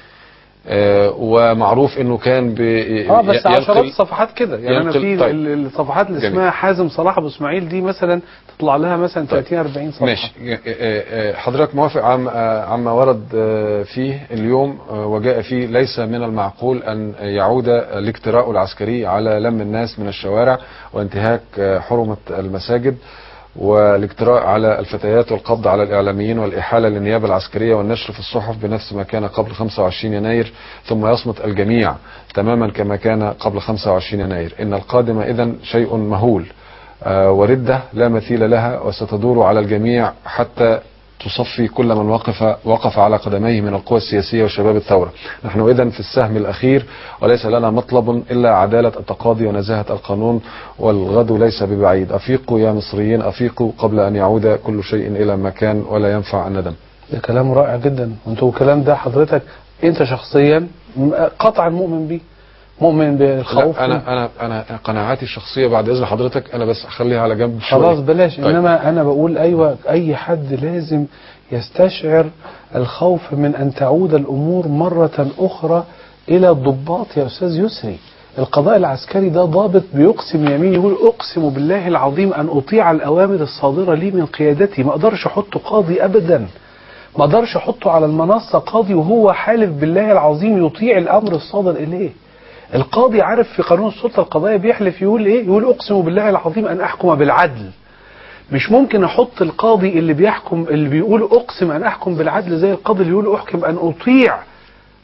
ومعروف انه كان بس عشرات الصفحات كده يعني انا في طيب. الصفحات اللي اسمها حازم صلاح ابو اسماعيل دي مثلا تطلع لها مثلا 30 40 صفحه. ماشي. حضرتك موافق عما ورد فيه اليوم وجاء فيه ليس من المعقول ان يعود الاجتراء العسكري على لم الناس من الشوارع وانتهاك حرمة المساجد والاجتراء على الفتيات والقبض على الإعلاميين والإحالة للنيابة العسكرية والنشر في الصحف بنفس ما كان قبل 25 يناير ثم يصمت الجميع تماما كما كان قبل 25 يناير. إن القادم إذن شيء مهول وردة لا مثيل لها وستدور على الجميع حتى تصفي كل من وقف على قدميه من القوى السياسية وشباب الثورة. نحن إذن في السهم الأخير وليس لنا مطلب إلا عدالة التقاضي ونزاهة القانون والغد ليس ببعيد. أفيقوا يا مصريين أفيقوا قبل أن يعود كل شيء إلى ما كان ولا ينفع الندم. ده كلام رائع جدا، وانتوا الكلام ده حضرتك انت شخصيا قطعا مؤمن بيه، مؤمن بالخوف. انا قناعاتي الشخصيه بعد اذن حضرتك انا بس اخليها على جنب شويه. خلاص بلاش. طيب. انما انا بقول ايوه اي حد لازم يستشعر الخوف من ان تعود الامور مره اخرى الى الضباط. يا استاذ يسري القضاء العسكري ده ضابط بيقسم يمين يقول اقسم بالله العظيم ان اطيع الاوامر الصادره لي من قيادتي. ما اقدرش احطه قاضي ابدا، ما اقدرش احطه على المنصه قاضي وهو حالف بالله العظيم يطيع الامر الصادر اليه. القاضي عارف في قانون السلطة القضائية بيحلف يقول ايه؟ يقول اقسم بالله العظيم ان احكم بالعدل. مش ممكن احط القاضي اللي بيحكم اللي بيقول اقسم ان احكم بالعدل زي القاضي اللي يقول احكم ان اطيع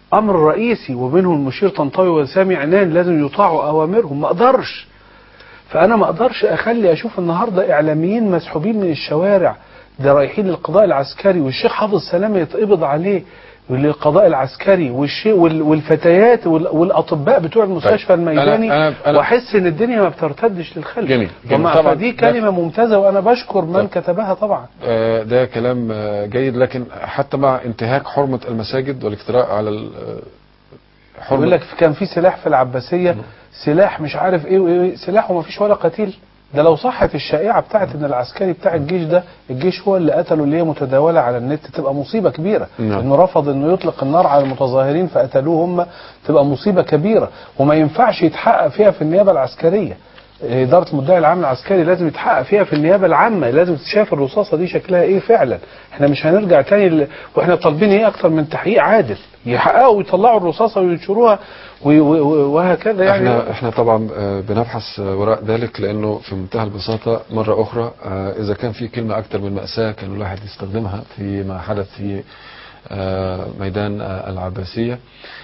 امر رئيسي ومنهم المشير طنطاوي وسامي عنان لازم يطاعوا اوامرهم. ما اقدرش، فانا ما اقدرش اخلي اشوف النهارده اعلاميين مسحوبين من الشوارع، ده رايحين للقضاء العسكري والشيخ حافظ سلامه يتقبض عليه للقضاء العسكري والفتيات والاطباء بتوع المستشفى الميداني، واحس ان الدنيا ما بترتدش للخلف. جميل. طبعا دي كلمه ممتازه وانا بشكر من كتبها طبعا. ده كلام جيد، لكن حتى مع انتهاك حرمه المساجد والاجتراء على حرمه، يقول لك كان في سلاح في العباسيه، سلاح مش عارف ايه وايه، سلاح وما فيش ولا قتيل. ده لو صحت الشائعه بتاعت ان العسكري بتاع الجيش ده، الجيش هو اللي قتله، اللي هي متداوله على النت، تبقى مصيبه كبيره. انه رفض انه يطلق النار على المتظاهرين فقتلوه هم، تبقى مصيبه كبيره وما ينفعش يتحقق فيها في النيابه العسكريه. اداره المدعي العام العسكري لازم يتحقق فيها في النيابه العامه، لازم تشاف الرصاصه دي شكلها ايه فعلا. احنا مش هنرجع تاني واحنا طالبين ايه اكتر من تحقيق عادل، يحققوا ويطلعوا الرصاصه وينشروها وهكذا. يعني احنا طبعا بنبحث وراء ذلك، لانه في منتهى البساطه مره اخرى اذا كان في كلمه اكتر من مأساة كان الواحد يستخدمها في ما حدث في ميدان العباسيه.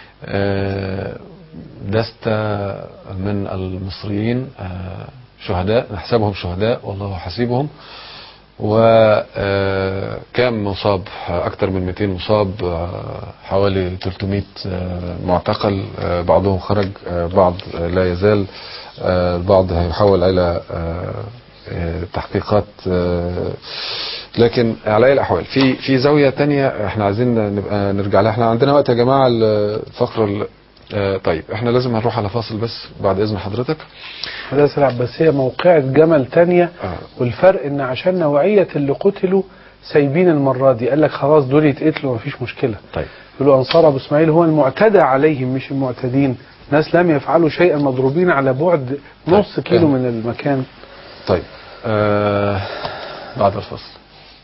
دستة من المصريين شهداء، نحسبهم شهداء والله حسيبهم، وكم مصاب، أكثر من 200 مصاب، حوالي 300 معتقل، بعضهم خرج، بعض لا يزال، البعض هيحول إلى تحقيقات. لكن على أي الأحوال في زاوية تانية احنا عايزين نبقى نرجع لها. احنا عندنا وقت يا جماعة الفقرة طيب احنا لازم هنروح على فاصل بس بعد اذن حضرتك. حدث العباسية موقعة جمل تانية، والفرق ان عشان نوعية اللي قتلوا سايبين المرة دي، قال لك خلاص دول يتقتلوا مفيش مشكلة. طيب يقولوا انصار ابو اسماعيل هو المعتدى عليهم مش المعتدين، ناس لم يفعلوا شيئا مضروبين على بعد نص كيلو من المكان. طيب بعد الفاصل.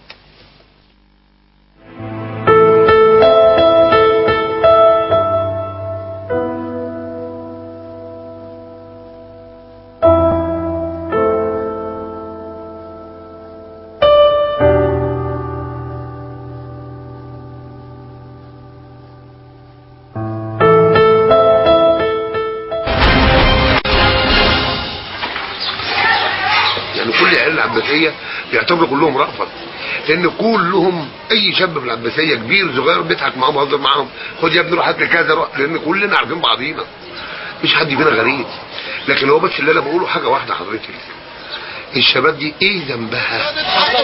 بيعتبروا كلهم رأفت، لان كلهم اي شاب في العباسيه كبير صغير بيضحك معاهم ويهزر معاهم، خد يا ابني روح هات لي كذا روح، لان كلنا عارفين بعضينا، مش حد فينا غريب. لكن هو بس اللي انا بقوله حاجه واحده حضرتك، الشباب دي ايه ذنبها؟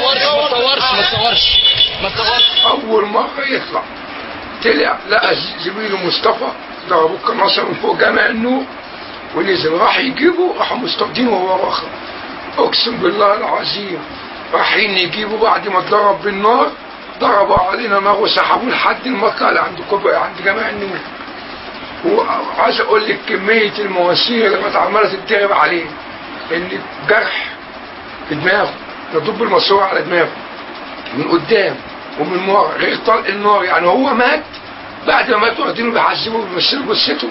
ما تصورش. اول مره يطلع طلع لقى زميله مصطفى ضربوه كناصر من فوق جامع النور، ونزل راح يجيبه، راحوا مستقدين وهو واخر. اقسم بالله العظيم رايحين يجيبوا بعد ما اتضرب بالنار، ضربوا علينا نار وسحبوه لحد المطلع اللي عند عند جامع النور. وعايز اقول لك كميه المواسير اللي كانت عماله تتضرب عليه، ان جرح في دماغه، يضرب الماسوره على دماغه من قدام ومن ورا، غير طلق النار. يعني هو مات، بعد ما مات واخدينه بيعذبوا بيمثلوا جثته،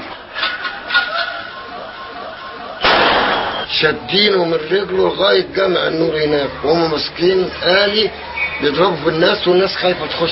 شادينه من رجله لغايه جامع النور هناك، وهم ماسكين آلي بيضربوا في الناس والناس خايفه تخش.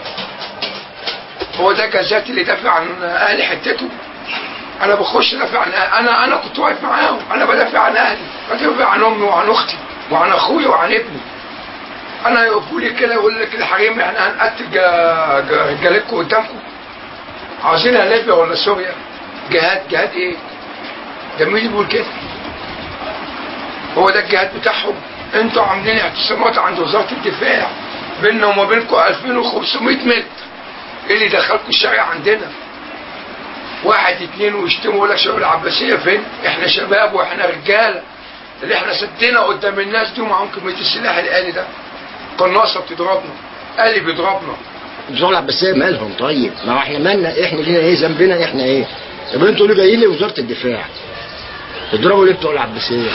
هو ده كذات اللي دافع عن اهل حتته؟ انا بخش دافع عن انا كنت واقف معاهم، انا بدافع عن اهلي، بدافع عن امي وعن اختي وعن اخويا وعن ابني. انا يقول لي كده، يقول لك الحريم احنا هنقتل رجالتكم قدامكم، عاوزينها ليبيا ولا سوريا؟ جهاد ايه؟ ده مين بيقول كده؟ هو ده الجهاد بتاعهم؟ انتوا عاملين اعتصامات عند وزاره الدفاع بيننا وما بينكم 2500 متر، ايه اللي دخلكم الشارع عندنا؟ واحد اتنين ويشتموا يقول لك شباب العباسيه فين؟ احنا شباب واحنا رجاله، اللي احنا سدينا قدام الناس دي ومعاهم كميه السلاح الآلي ده. قناصه بتضربنا، آلي بيضربنا. بتوع العباسيه مالهم طيب؟ ما احنا مالنا؟ احنا لينا ايه؟ ذنبنا احنا ايه؟ يبقى انتوا اللي جايين لوزاره الدفاع تضربوا ليه بتوع العباسيه؟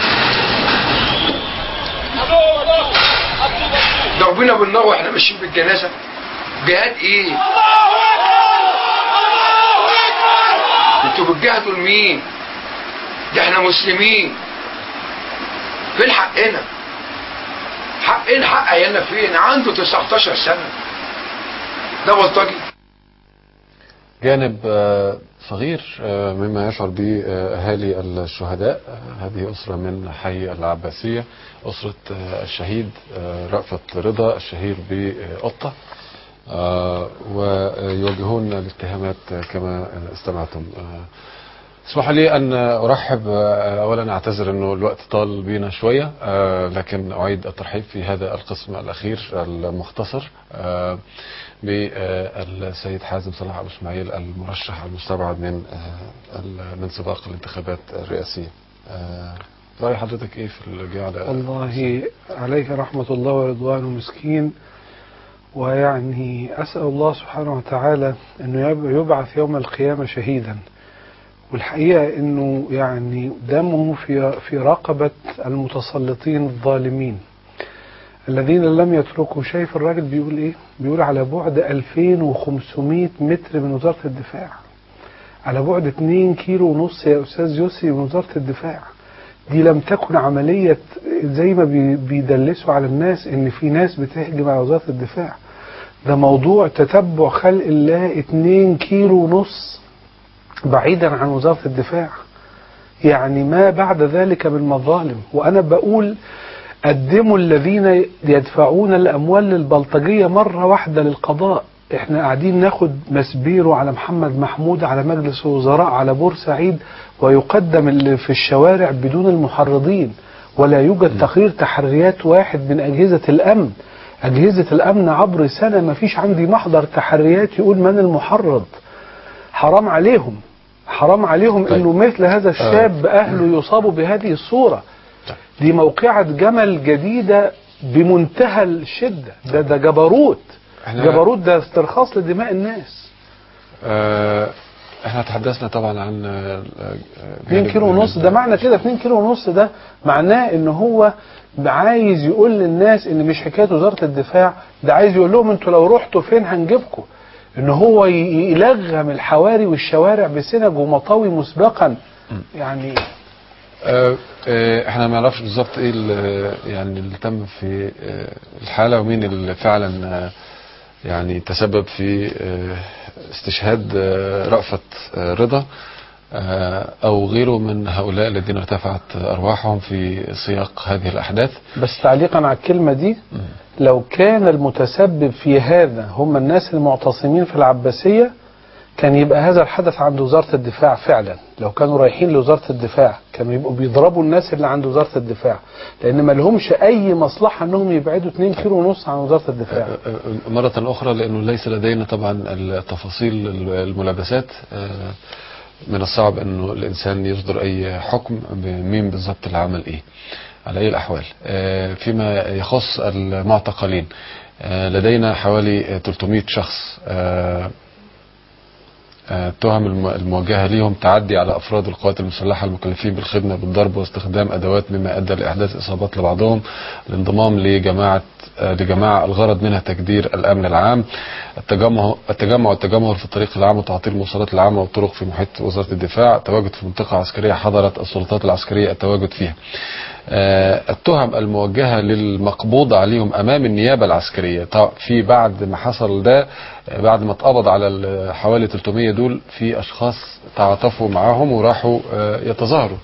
ضربنا بالنار واحنا ماشيين بالجنازه. جهاد ايه؟ انتوا بتجاهدوا لمين؟ ده احنا مسلمين. فين حقنا؟ حق عيالنا فين؟ عنده 19 سنه، ده بلطجي. جانب صغير مما يشعر به أهالي الشهداء. هذه أسرة من حي العباسية، أسرة الشهيد رأفت رضا الشهير بقطة، ويواجهون الاتهامات كما استمعتم. اسمحوا لي أن أرحب. أولا أعتذر أنه الوقت طال بينا شوية، لكن أعيد الترحيب في هذا القسم الأخير المختصر بالسيد حازم صلاح أبو اسماعيل، المرشح المستبعد من سباق الانتخابات الرئاسية. رأي حضرتك إيه في اللي جاء على والله عليك رحمة الله ورضوانه مسكين، ويعني أسأل الله سبحانه وتعالى أنه يبعث يوم القيامة شهيدا. والحقيقة أنه يعني دمه في رقبة المتسلطين الظالمين الذين لم يتركوا. شايف الراجل بيقول إيه؟ بيقول على بعد 2500 متر من وزارة الدفاع، على بعد 2 كيلو ونص يا أستاذ يسري من وزارة الدفاع. دي لم تكن عملية زي ما بيدلسوا على الناس ان في ناس بتهجم على وزارة الدفاع. ده موضوع تتبع خلق الله 2 كيلو ونص بعيدا عن وزارة الدفاع، يعني ما بعد ذلك من مظالم. وانا بقول قدموا الذين يدفعون الاموال للبلطجية مرة واحدة للقضاء. احنا قاعدين ناخد مسبيرو على محمد محمود، على مجلس الوزراء، على بورسعيد، ويقدم في الشوارع بدون المحرضين، ولا يوجد تقرير تحريات واحد من أجهزة الأمن. أجهزة الأمن عبر سنة ما فيش عندي محضر تحريات يقول من المحرض. حرام عليهم، حرام عليهم. إنه مثل هذا الشاب أهله يصابوا بهذه الصورة. دي موقعة جمل جديدة بمنتهى الشدة. ده جبروت، جبروت. ده استرخاص لدماء الناس. احنا تحدثنا طبعا عن 2 كيلو ونص. ده معنى كده 2 كيلو ونص ده معناه ان هو عايز يقول للناس ان مش حكاية وزارة الدفاع، ده عايز يقول لهم انتوا لو رحتوا فين هنجيبكم. ان هو يلغم الحواري والشوارع بسنج ومطاوي مسبقا. يعني احنا ما نعرفش بالظبط ايه يعني اللي تم في الحالة، ومين اللي فعلا يعني تسبب في استشهاد رأفت رضا أو غيره من هؤلاء الذين ارتفعت أرواحهم في سياق هذه الأحداث. بس تعليقا على الكلمة دي، لو كان المتسبب في هذا هم الناس المعتصمين في العباسية كان يبقى هذا الحدث عند وزارة الدفاع فعلا. لو كانوا رايحين لوزارة الدفاع كانوا يبقوا بيضربوا الناس اللي عند وزارة الدفاع، لأن ما لهمش أي مصلحة أنهم يبعدوا 2 كيلو ونص عن وزارة الدفاع. مرة أخرى، لأنه ليس لدينا طبعا التفاصيل الملابسات، من الصعب أنه الإنسان يصدر أي حكم بمين بالضبط اللي عمل إيه. على أي الأحوال، فيما يخص المعتقلين لدينا حوالي 300 شخص التهم الموجهة ليهم تعدي على أفراد القوات المسلحة المكلفين بالخدمة بالضرب واستخدام أدوات مما أدى لإحداث إصابات لبعضهم، الانضمام لجماعة الغرض منها تجدير الأمن العام، التجمع في الطريق العام وتعطيل المواصلات العامة والطرق في محيط وزارة الدفاع، التواجد في منطقة عسكرية حضرت السلطات العسكرية التواجد فيها. التهم الموجهة للمقبوض عليهم أمام النيابة العسكرية، في بعد ما حصل ده، بعد ما اتقبض على حوالي 300 دول، في أشخاص تعاطفوا معهم وراحوا يتظاهروا.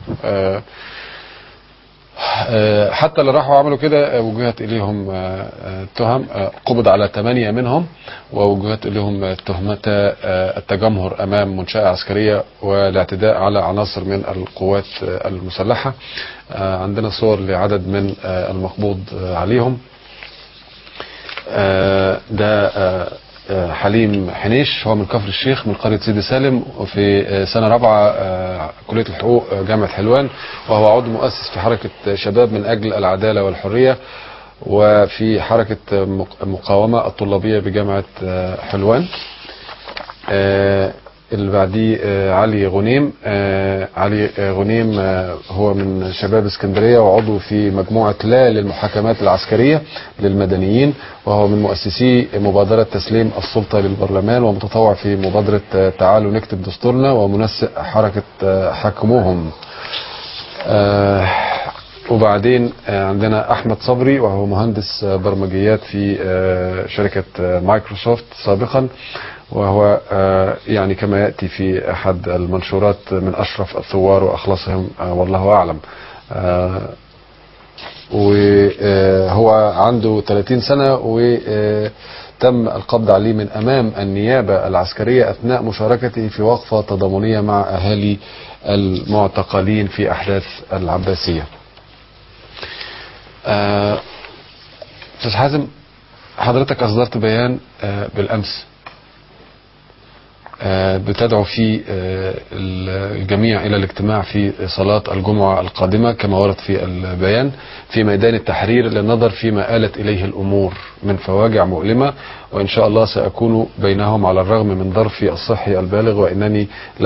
حتى اللي راحوا عملوا كده وجهت إليهم تهم، قبض على 8 منهم، ووجهت إليهم تهمة التجمهر أمام منشأة عسكرية والاعتداء على عناصر من القوات المسلحة. عندنا صور لعدد من المقبوض عليهم. ده حليم حنيش، هو من كفر الشيخ من قرية سيدي سالم، وفي سنة 4 كلية الحقوق جامعة حلوان، وهو عضو مؤسس في حركة شباب من أجل العدالة والحرية، وفي حركة المقاومة الطلابية بجامعة حلوان. اللي بعديه علي غنيم. علي غنيم هو من شباب اسكندرية وعضو في مجموعة لا للمحاكمات العسكرية للمدنيين، وهو من مؤسسي مبادرة تسليم السلطة للبرلمان، ومتطوع في مبادرة تعالوا نكتب دستورنا، ومنسق حركة حكموهم. وبعدين عندنا أحمد صبري وهو مهندس برمجيات في شركة مايكروسوفت سابقا، وهو يعني كما يأتي في أحد المنشورات من أشرف الثوار وأخلصهم والله أعلم. وهو عنده 30 سنة وتم القبض عليه من أمام النيابة العسكرية أثناء مشاركته في وقفة تضامنية مع أهالي المعتقلين في أحداث العباسية. أستاذ حازم، حضرتك أصدرت بيان بالأمس بتدعو فيه الجميع إلى الاجتماع في صلاة الجمعة القادمة كما ورد في البيان في ميدان التحرير للنظر فيما آلت إليه الأمور من فواجع مؤلمة، وإن شاء الله سأكون بينهم على الرغم من ظرفي الصحي البالغ وأنني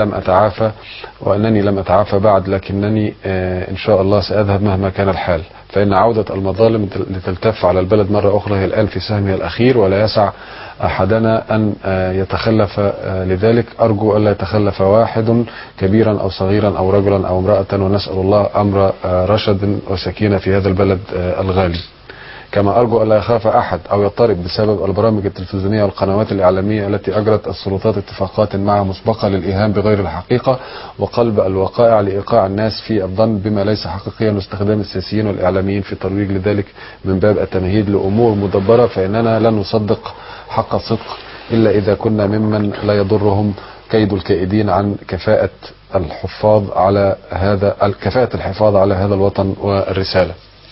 لم أتعافى بعد، لكنني إن شاء الله سأذهب مهما كان الحال، فإن عودة المظالم لتلتف على البلد مرة أخرى هي الآن في سهمها الأخير، ولا يسع أحدنا أن يتخلف لذلك. أرجو ألا يتخلف واحد كبيرا أو صغيرا أو رجلا أو امرأة، ونسأل الله أمر رشد وسكينة في هذا البلد الغالي. كما أرجو ألا يخاف أحد أو يضطرب بسبب البرامج التلفزيونية والقنوات الإعلامية التي أجرت السلطات اتفاقات معها مسبقة للإيهام بغير الحقيقة وقلب الوقائع لإيقاع الناس في الظن بما ليس حقيقيا، واستخدام السياسيين والإعلاميين في ترويج لذلك من باب التمهيد لأمور مدبرة، فإننا لن نصدق حق الصدق إلا إذا كنا ممن لا يضرهم كيد الكائدين عن كفاءة الحفاظ على هذا الوطن والرسالة.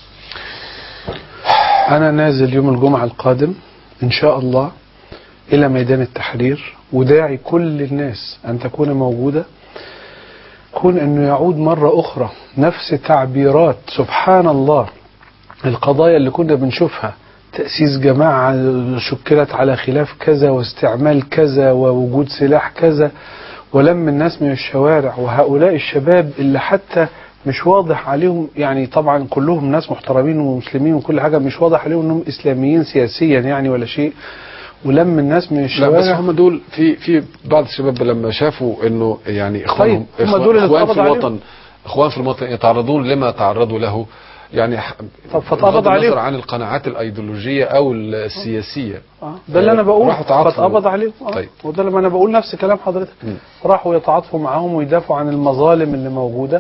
أنا نازل يوم الجمعة القادم إن شاء الله إلى ميدان التحرير، وداعي كل الناس أن تكون موجودة، كون أنه يعود مرة أخرى نفس تعبيرات سبحان الله القضايا اللي كنا بنشوفها، تأسيس جماعة شكلت على خلاف كذا واستعمال كذا ووجود سلاح كذا ولم الناس من الشوارع، وهؤلاء الشباب اللي حتى مش واضح عليهم، يعني طبعا كلهم ناس محترمين ومسلمين وكل حاجة، مش واضح عليهم انهم اسلاميين سياسيا يعني ولا شيء، ولم الناس من الشوارع. لا بس هم دول في بعض الشباب لما شافوا انه يعني اخوانهم طيب اخوان في الوطن، اخوان في الوطن يتعرضون لما تعرضوا له، يعني فاتقبض عليهم النظر عن القناعات الايديولوجيه او السياسيه. ده اللي انا بقول، فاتقبض عليهم. طيب. وده لما انا بقول نفس كلام حضرتك، راحوا يتعاطفوا معاهم ويدافعوا عن المظالم اللي موجوده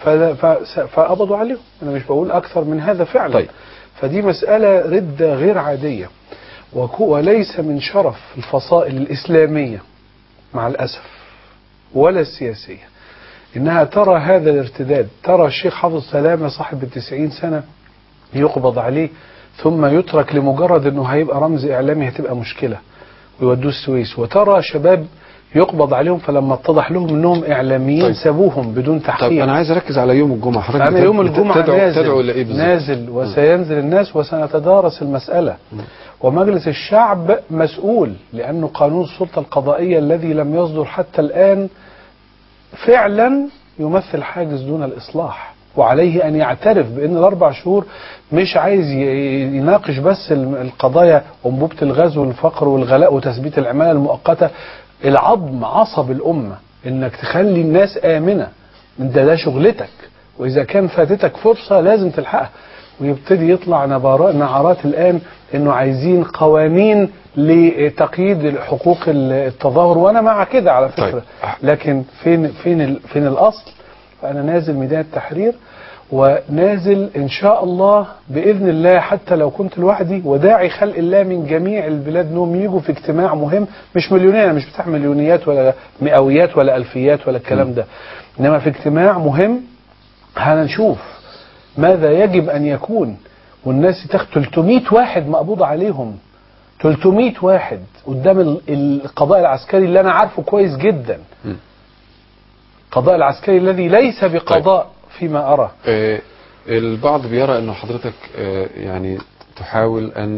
فقبضوا عليهم. انا مش بقول اكثر من هذا فعلا. طيب. فدي مساله رده غير عاديه، وليس من شرف الفصائل الاسلاميه مع الاسف ولا السياسيه إنها ترى هذا الارتداد. ترى الشيخ حافظ سلامة صاحب 90 سنة يقبض عليه ثم يترك لمجرد أنه هيبقى رمز إعلامي، هتبقى مشكلة ويودوه السويس، وترى شباب يقبض عليهم فلما اتضح لهم أنهم إعلاميين طيب. سابوهم بدون تحقيق. طيب أنا عايز أركز على يوم الجمعة. حضرتك أنا يوم الجمعة تدعو لإيه بالظبط؟ نازل وسينزل الناس وسنتدارس المسألة. ومجلس الشعب مسؤول، لأنه قانون السلطة القضائية الذي لم يصدر حتى الآن فعلا يمثل حاجز دون الإصلاح، وعليه أن يعترف بأن ال4 شهور مش عايز يناقش بس القضايا أنبوبة الغاز والفقر والغلاء وتثبيت العمالة المؤقتة. العظم عصب الأمة، إنك تخلي الناس آمنة، ده شغلتك، وإذا كان فاتتك فرصة لازم تلحقها. ويبتدي يطلع نعرات الآن إنه عايزين قوانين لتقييد حقوق التظاهر، وأنا مع كده على فكرة. طيب. لكن فين الأصل؟ فأنا نازل ميدان التحرير، ونازل إن شاء الله بإذن الله حتى لو كنت لوحدي، وداعي خلق الله من جميع البلاد انهم يجوا في اجتماع مهم، مش مليونير، مش بتاع مليونيات ولا مئويات ولا ألفيات ولا الكلام ده، إنما في اجتماع مهم هنشوف ماذا يجب أن يكون. والناس تاخد 300 واحد مقبوض عليهم، 300 واحد قدام القضاء العسكري اللي أنا عارفه كويس جدا، القضاء العسكري الذي ليس بقضاء. طيب. فيما أرى البعض بيرى أنه حضرتك يعني تحاول أن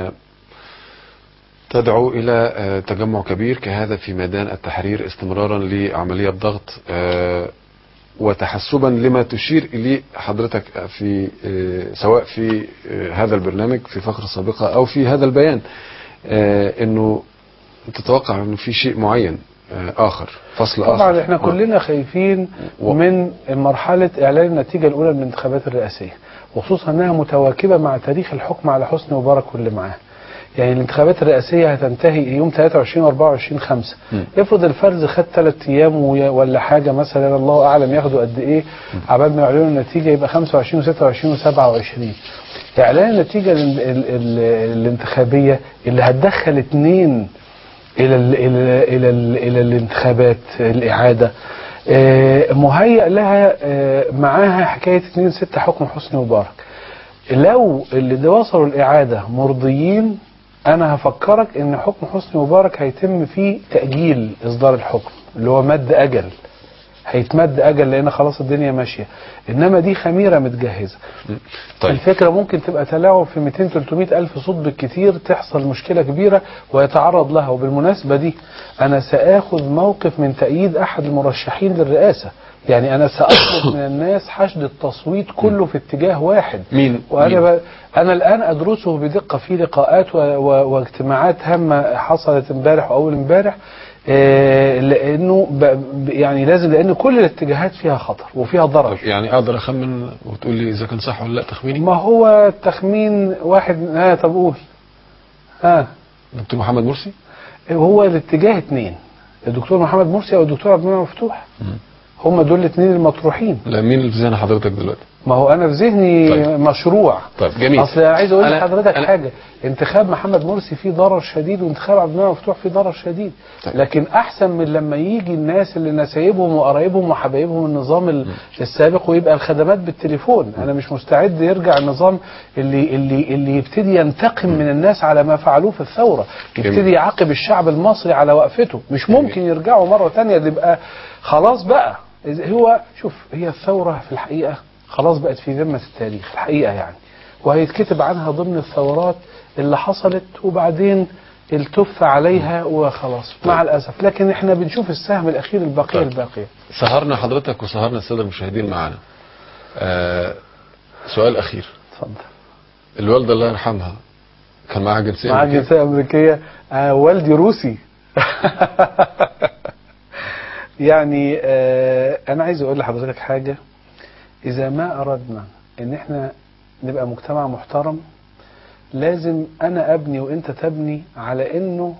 تدعو إلى تجمع كبير كهذا في ميدان التحرير استمرارا لعملية ضغط وتحسبا لما تشير إليه حضرتك في سواء في هذا البرنامج في فقرة سابقة أو في هذا البيان، أنه تتوقع أنه في شيء معين آخر، فصل طبعا آخر. احنا كلنا خايفين من مرحلة إعلان النتيجة الأولى من الانتخابات الرئاسية، وخصوصا أنها متواكبة مع تاريخ الحكم على حسني مبارك واللي معاه. يعني الانتخابات الرئاسية هتنتهي يوم 23 و 24/5. افرض الفرز خد 3 أيام ولا حاجة مثلا، الله أعلم ياخدوا قد إيه عبال ما يعلنوا النتيجة، يبقى 25 و26 و27. إعلان النتيجة الانتخابية اللي هتدخل 2 إلى الانتخابات الإعادة، مهيأ لها معاها حكاية 2/6 حكم حسني مبارك. لو اللي وصلوا الإعادة مرضيين، أنا هفكرك إن حكم حسني مبارك هيتم فيه تأجيل إصدار الحكم، اللي هو مد أجل، هيتمد أجل لأن خلاص الدنيا ماشية. إنما دي خميرة متجهزة. طيب. الفكرة ممكن تبقى تلاعب في 200-300 ألف صوت بالكثير، تحصل مشكلة كبيرة ويتعرض لها. وبالمناسبة دي أنا سآخذ موقف من تأييد أحد المرشحين للرئاسة. يعني أنا سأطلب من الناس حشد التصويت كله في اتجاه واحد. مين؟ أنا الآن أدرسه بدقة في لقاءات واجتماعات هامة حصلت امبارح وأول امبارح، لأنه يعني لازم، لأن كل الاتجاهات فيها خطر وفيها ضرر. يعني أقدر أخمن وتقول لي إذا كان صح ولا لا تخميني؟ ما هو التخمين واحد. طب قول. دكتور محمد مرسي؟ هو الاتجاه 2، الدكتور محمد مرسي أو الدكتور عبد المنعم مفتوح. هم دول الاثنين المطروحين. لا، مين اللي في ذهن حضرتك دلوقتي؟ ما هو انا في ذهني طيب. مشروع. طيب جميل. اصل عايز اقول لحضرتك حاجه، انتخاب محمد مرسي فيه ضرر شديد، وانتخاب عبد المنعم مفتوح فيه ضرر شديد. طيب. لكن احسن من لما يجي الناس اللي نسايبهم وقرايبهم وحبايبهم النظام السابق ويبقى الخدمات بالتليفون. انا مش مستعد يرجع النظام اللي يبتدي ينتقم من الناس على ما فعلوه في الثوره، يبتدي يعاقب الشعب المصري على وقفته. مش ممكن يرجعوا مره ثانيه، يبقى خلاص بقى. هو شوف، هي الثورة في الحقيقة خلاص بقت في ذمة التاريخ الحقيقة يعني، وهيتكتب عنها ضمن الثورات اللي حصلت وبعدين التف عليها وخلاص مع الأسف. لكن احنا بنشوف السهم الأخير الباقية. سهرنا حضرتك وسهرنا السادة المشاهدين معانا. سؤال أخير. اتفضل. الوالدة الله يرحمها كان معاها جنسية أمريكية؟ معاها جنسية أمريكية. والدي روسي. يعني أنا عايز أقول لحضرتك حاجة، إذا ما أردنا إن إحنا نبقى مجتمع محترم، لازم أنا أبني وإنت تبني على إنه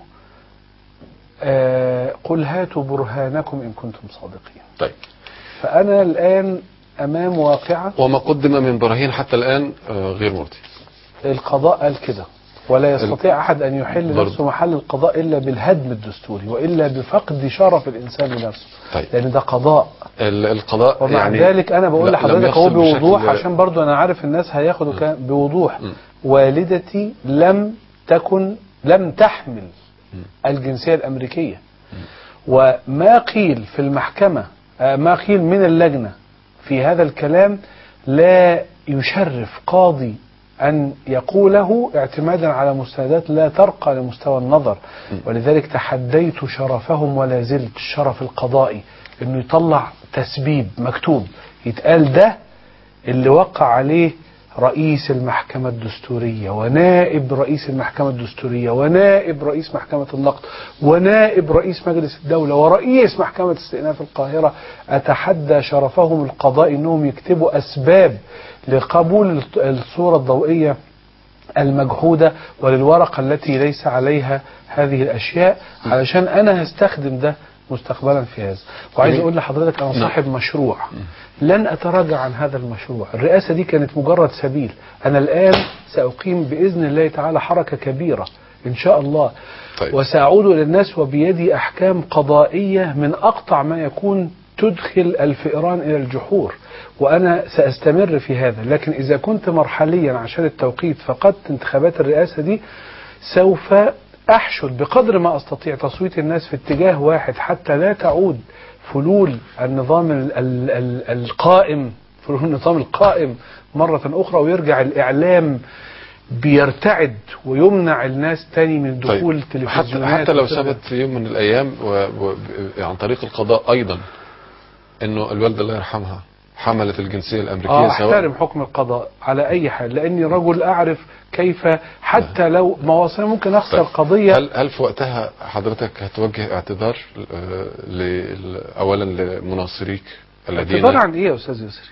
قل هاتوا برهانكم إن كنتم صادقين. طيب. فأنا الآن أمام واقعة، وما قدم من براهين حتى الآن غير مرضي. القضاء قال كده، ولا يستطيع أحد أن يحل نفسه محل القضاء إلا بالهدم الدستوري، وإلا بفقد شرف الإنسان لنفسه. طيب. لأن ده قضاء. القضاء ومع يعني ذلك أنا بقول لحضرتك هو بوضوح، عشان برضو أنا عارف الناس هياخدوا بوضوح. والدتي لم تحمل الجنسية الأمريكية. وما قيل في المحكمة، ما قيل من اللجنة في هذا الكلام لا يشرف قاضي أن يقوله اعتمادا على مستندات لا ترقى لمستوى النظر. ولذلك تحديت شرفهم ولا زلت الشرف القضائي انه يطلع تسبيب مكتوب يتقال ده اللي وقع عليه رئيس المحكمة الدستورية ونائب رئيس المحكمة الدستورية ونائب رئيس محكمة النقد ونائب رئيس مجلس الدولة ورئيس محكمة استئناف القاهرة. أتحدى شرفهم القضائي أنهم يكتبوا أسباب لقبول الصورة الضوئية المجحودة وللورقة التي ليس عليها هذه الأشياء، علشان أنا هستخدم ده مستقبلا في هذا. وعايز أقول لحضرتك أنا صاحب مشروع لن أتراجع عن هذا المشروع. الرئاسة دي كانت مجرد سبيل، أنا الآن سأقيم بإذن الله تعالى حركة كبيرة إن شاء الله. طيب. وسأعود إلى الناس وبيدي أحكام قضائية من أقطع ما يكون تدخل الفئران إلى الجحور، وأنا سأستمر في هذا. لكن إذا كنت مرحليا عشان التوقيت فقدت انتخابات الرئاسة دي، سوف أحشد بقدر ما أستطيع تصويت الناس في اتجاه واحد حتى لا تعود فلول النظام القائم مرة أخرى، ويرجع الإعلام بيرتعد ويمنع الناس تاني من دخول التلفزيونات. حتى لو ثبت في يوم من الأيام عن طريق القضاء أيضا إنه الوالدة الله يرحمها حملة الجنسية الأمريكية أحترم حكم القضاء على أي حال، لأني رجل أعرف كيف حتى لو ما وصل ممكن أخسر قضية. هل في وقتها حضرتك هتوجه اعتذار أولا لمناصريك الذين؟ اعتذار عن إيه يا أستاذ يسري؟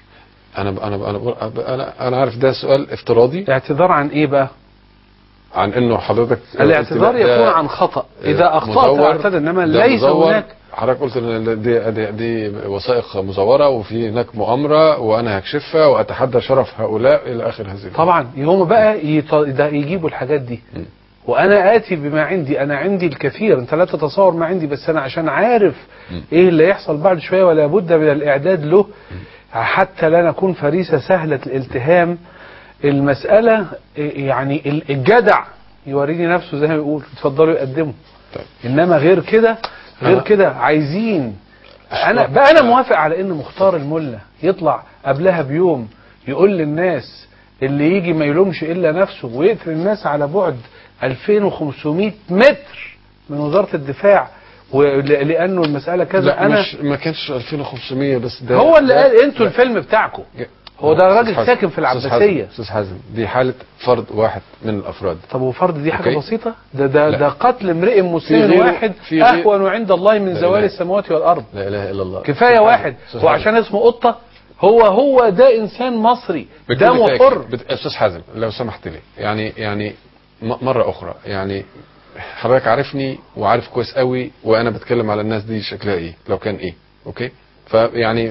أنا عارف ده سؤال افتراضي. اعتذار عن إيه بقى؟ عن إنه حضرتك الاعتذار يكون عن خطأ، إذا أخطأت اعتذر، إنما ليس هناك. حضرتك قلت ان دي وثائق مزوره وفي هناك مؤامره وانا هكشفها واتحدى شرف هؤلاء الى اخر هذه. طبعا هم بقى يجيبوا الحاجات دي وانا اتي بما عندي. انا عندي الكثير، انت لا تتصور ما عندي، بس انا عشان عارف ايه اللي يحصل بعد شويه ولا بد من الاعداد له حتى لا نكون فريسه سهله الالتهام. المساله يعني الجدع يوريني نفسه زي ما بيقول، اتفضلوا يقدموا. طيب. انما غير كده عايزين. انا موافق على ان مختار الملا يطلع قبلها بيوم يقول للناس اللي يجي ما يلومش الا نفسه، ويقتل الناس على بعد 2500 متر من وزارة الدفاع، ولانه المسألة كذا. لا انا ما كانش 2500 بس، ده هو اللي قال انتوا الفيلم بتاعكم. هو ده راجل ساكن في العباسية. استاذ حازم دي حالة فرد واحد من الافراد. طب وفرد دي حاجة بسيطة؟ ده قتل امرئ مسلم واحد اهون عند الله من زوال السماوات والارض. لا اله الا الله. كفاية واحد وعشان اسمه قطة هو ده انسان مصري دمه حر. استاذ حازم لو سمحت لي يعني مرة اخرى، يعني حضرتك عارفني وعارف كويس قوي وانا بتكلم على الناس دي شكلها ايه لو كان ايه. اوكي، فيعني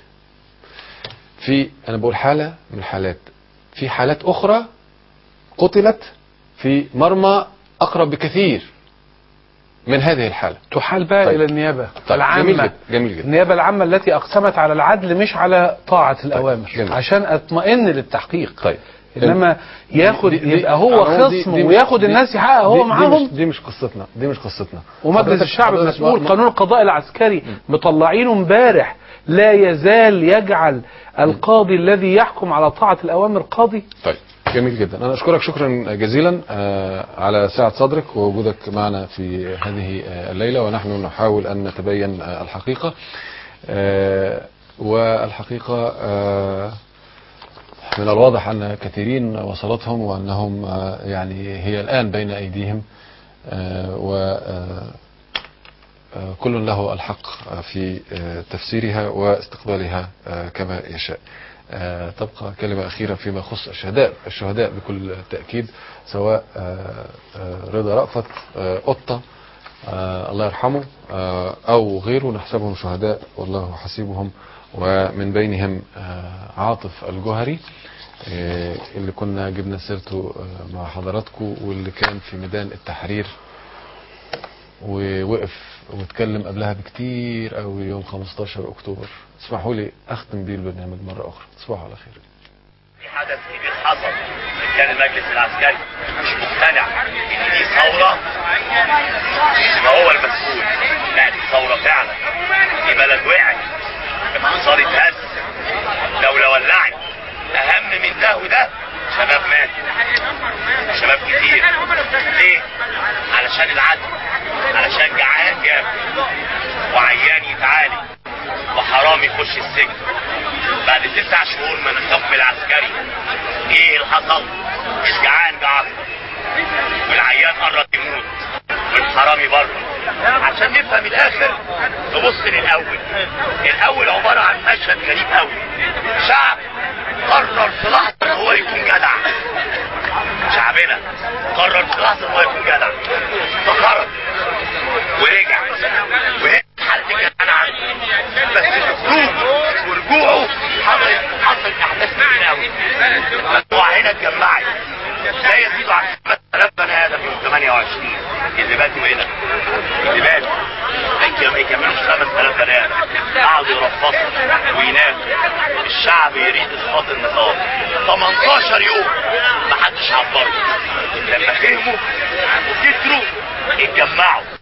انا بقول حالة من الحالات، في حالات اخرى قتلت في مرمى اقرب بكثير من هذه الحالة. تحال بقى طيب. الى النيابة العامة. جميل جدا. النيابة العامة التي اقسمت على العدل مش على طاعة الاوامر. طيب. عشان اطمئن للتحقيق. طيب. انما ياخد يبقى هو خصم وياخد الناس يحقق هو معاهم. دي مش قصتنا. ومجلس الشعب المسؤول قانون القضاء العسكري مطلعينه امبارح لا يزال يجعل القاضي الذي يحكم على طاعة الأوامر قاضي. طيب جميل جدا. أنا أشكرك شكرا جزيلا على سعة صدرك ووجودك معنا في هذه الليلة، ونحن نحاول أن نتبين الحقيقة. والحقيقة من الواضح أن كثيرين وصلتهم وأنهم يعني هي الآن بين أيديهم، و كل له الحق في تفسيرها واستقبالها كما يشاء. تبقى كلمة أخيرة فيما يخص الشهداء بكل تأكيد، سواء رضا رأفت قطة الله يرحمه أو غيره، نحسبهم شهداء والله حسيبهم. ومن بينهم عاطف الجوهري اللي كنا جبنا سيرته مع حضراتكم، واللي كان في ميدان التحرير ووقف واتكلم قبلها بكتير قوي يوم 15 أكتوبر. اسمحوا لي أختم بيه البرنامج مرة أخرى. تصبحوا على خير. في حدث كبير حصل، كان المجلس العسكري مش مقتنع ان دي ثورة يبقى هو المسؤول. لا دي ثورة فعلا، دي بلد وقعت، اقتصاد اتهز، دولة ولعت، اهم من ده وده شباب مات، شباب كتير. ليه؟ علشان العدل، علشان جعان ياكل وعيان يتعالج وحرام يخش السجن. بعد 9 شهور من الحكم العسكري ايه اللي حصل؟ الجعان جعان والعيان قرب يموت والحرامي بره. عشان نفهم الاخر نبص الاول عبارة عن مشهد غريب قوي. شعب قرر في لحظة ان هو يكون جدع، شعبنا قرر في لحظة ان هو يكون جدع، فخرج ورجع وهي حالة الجدعنة عنده. بس خروجه ورجوعه حصل احداث كتير قوي. المجموعة هنا اتجمعت لا يزيدوا عن 5000 بني ادم يوم 28 اللي باتوا هنا، اللي باتوا ما يكملوش 5000 بني ادم، قعدوا يرفصوا ويناموا. الشعب يريد اسقاط النظام 18 يوم محدش عبره. لما فهموا وكتروا اتجمعوا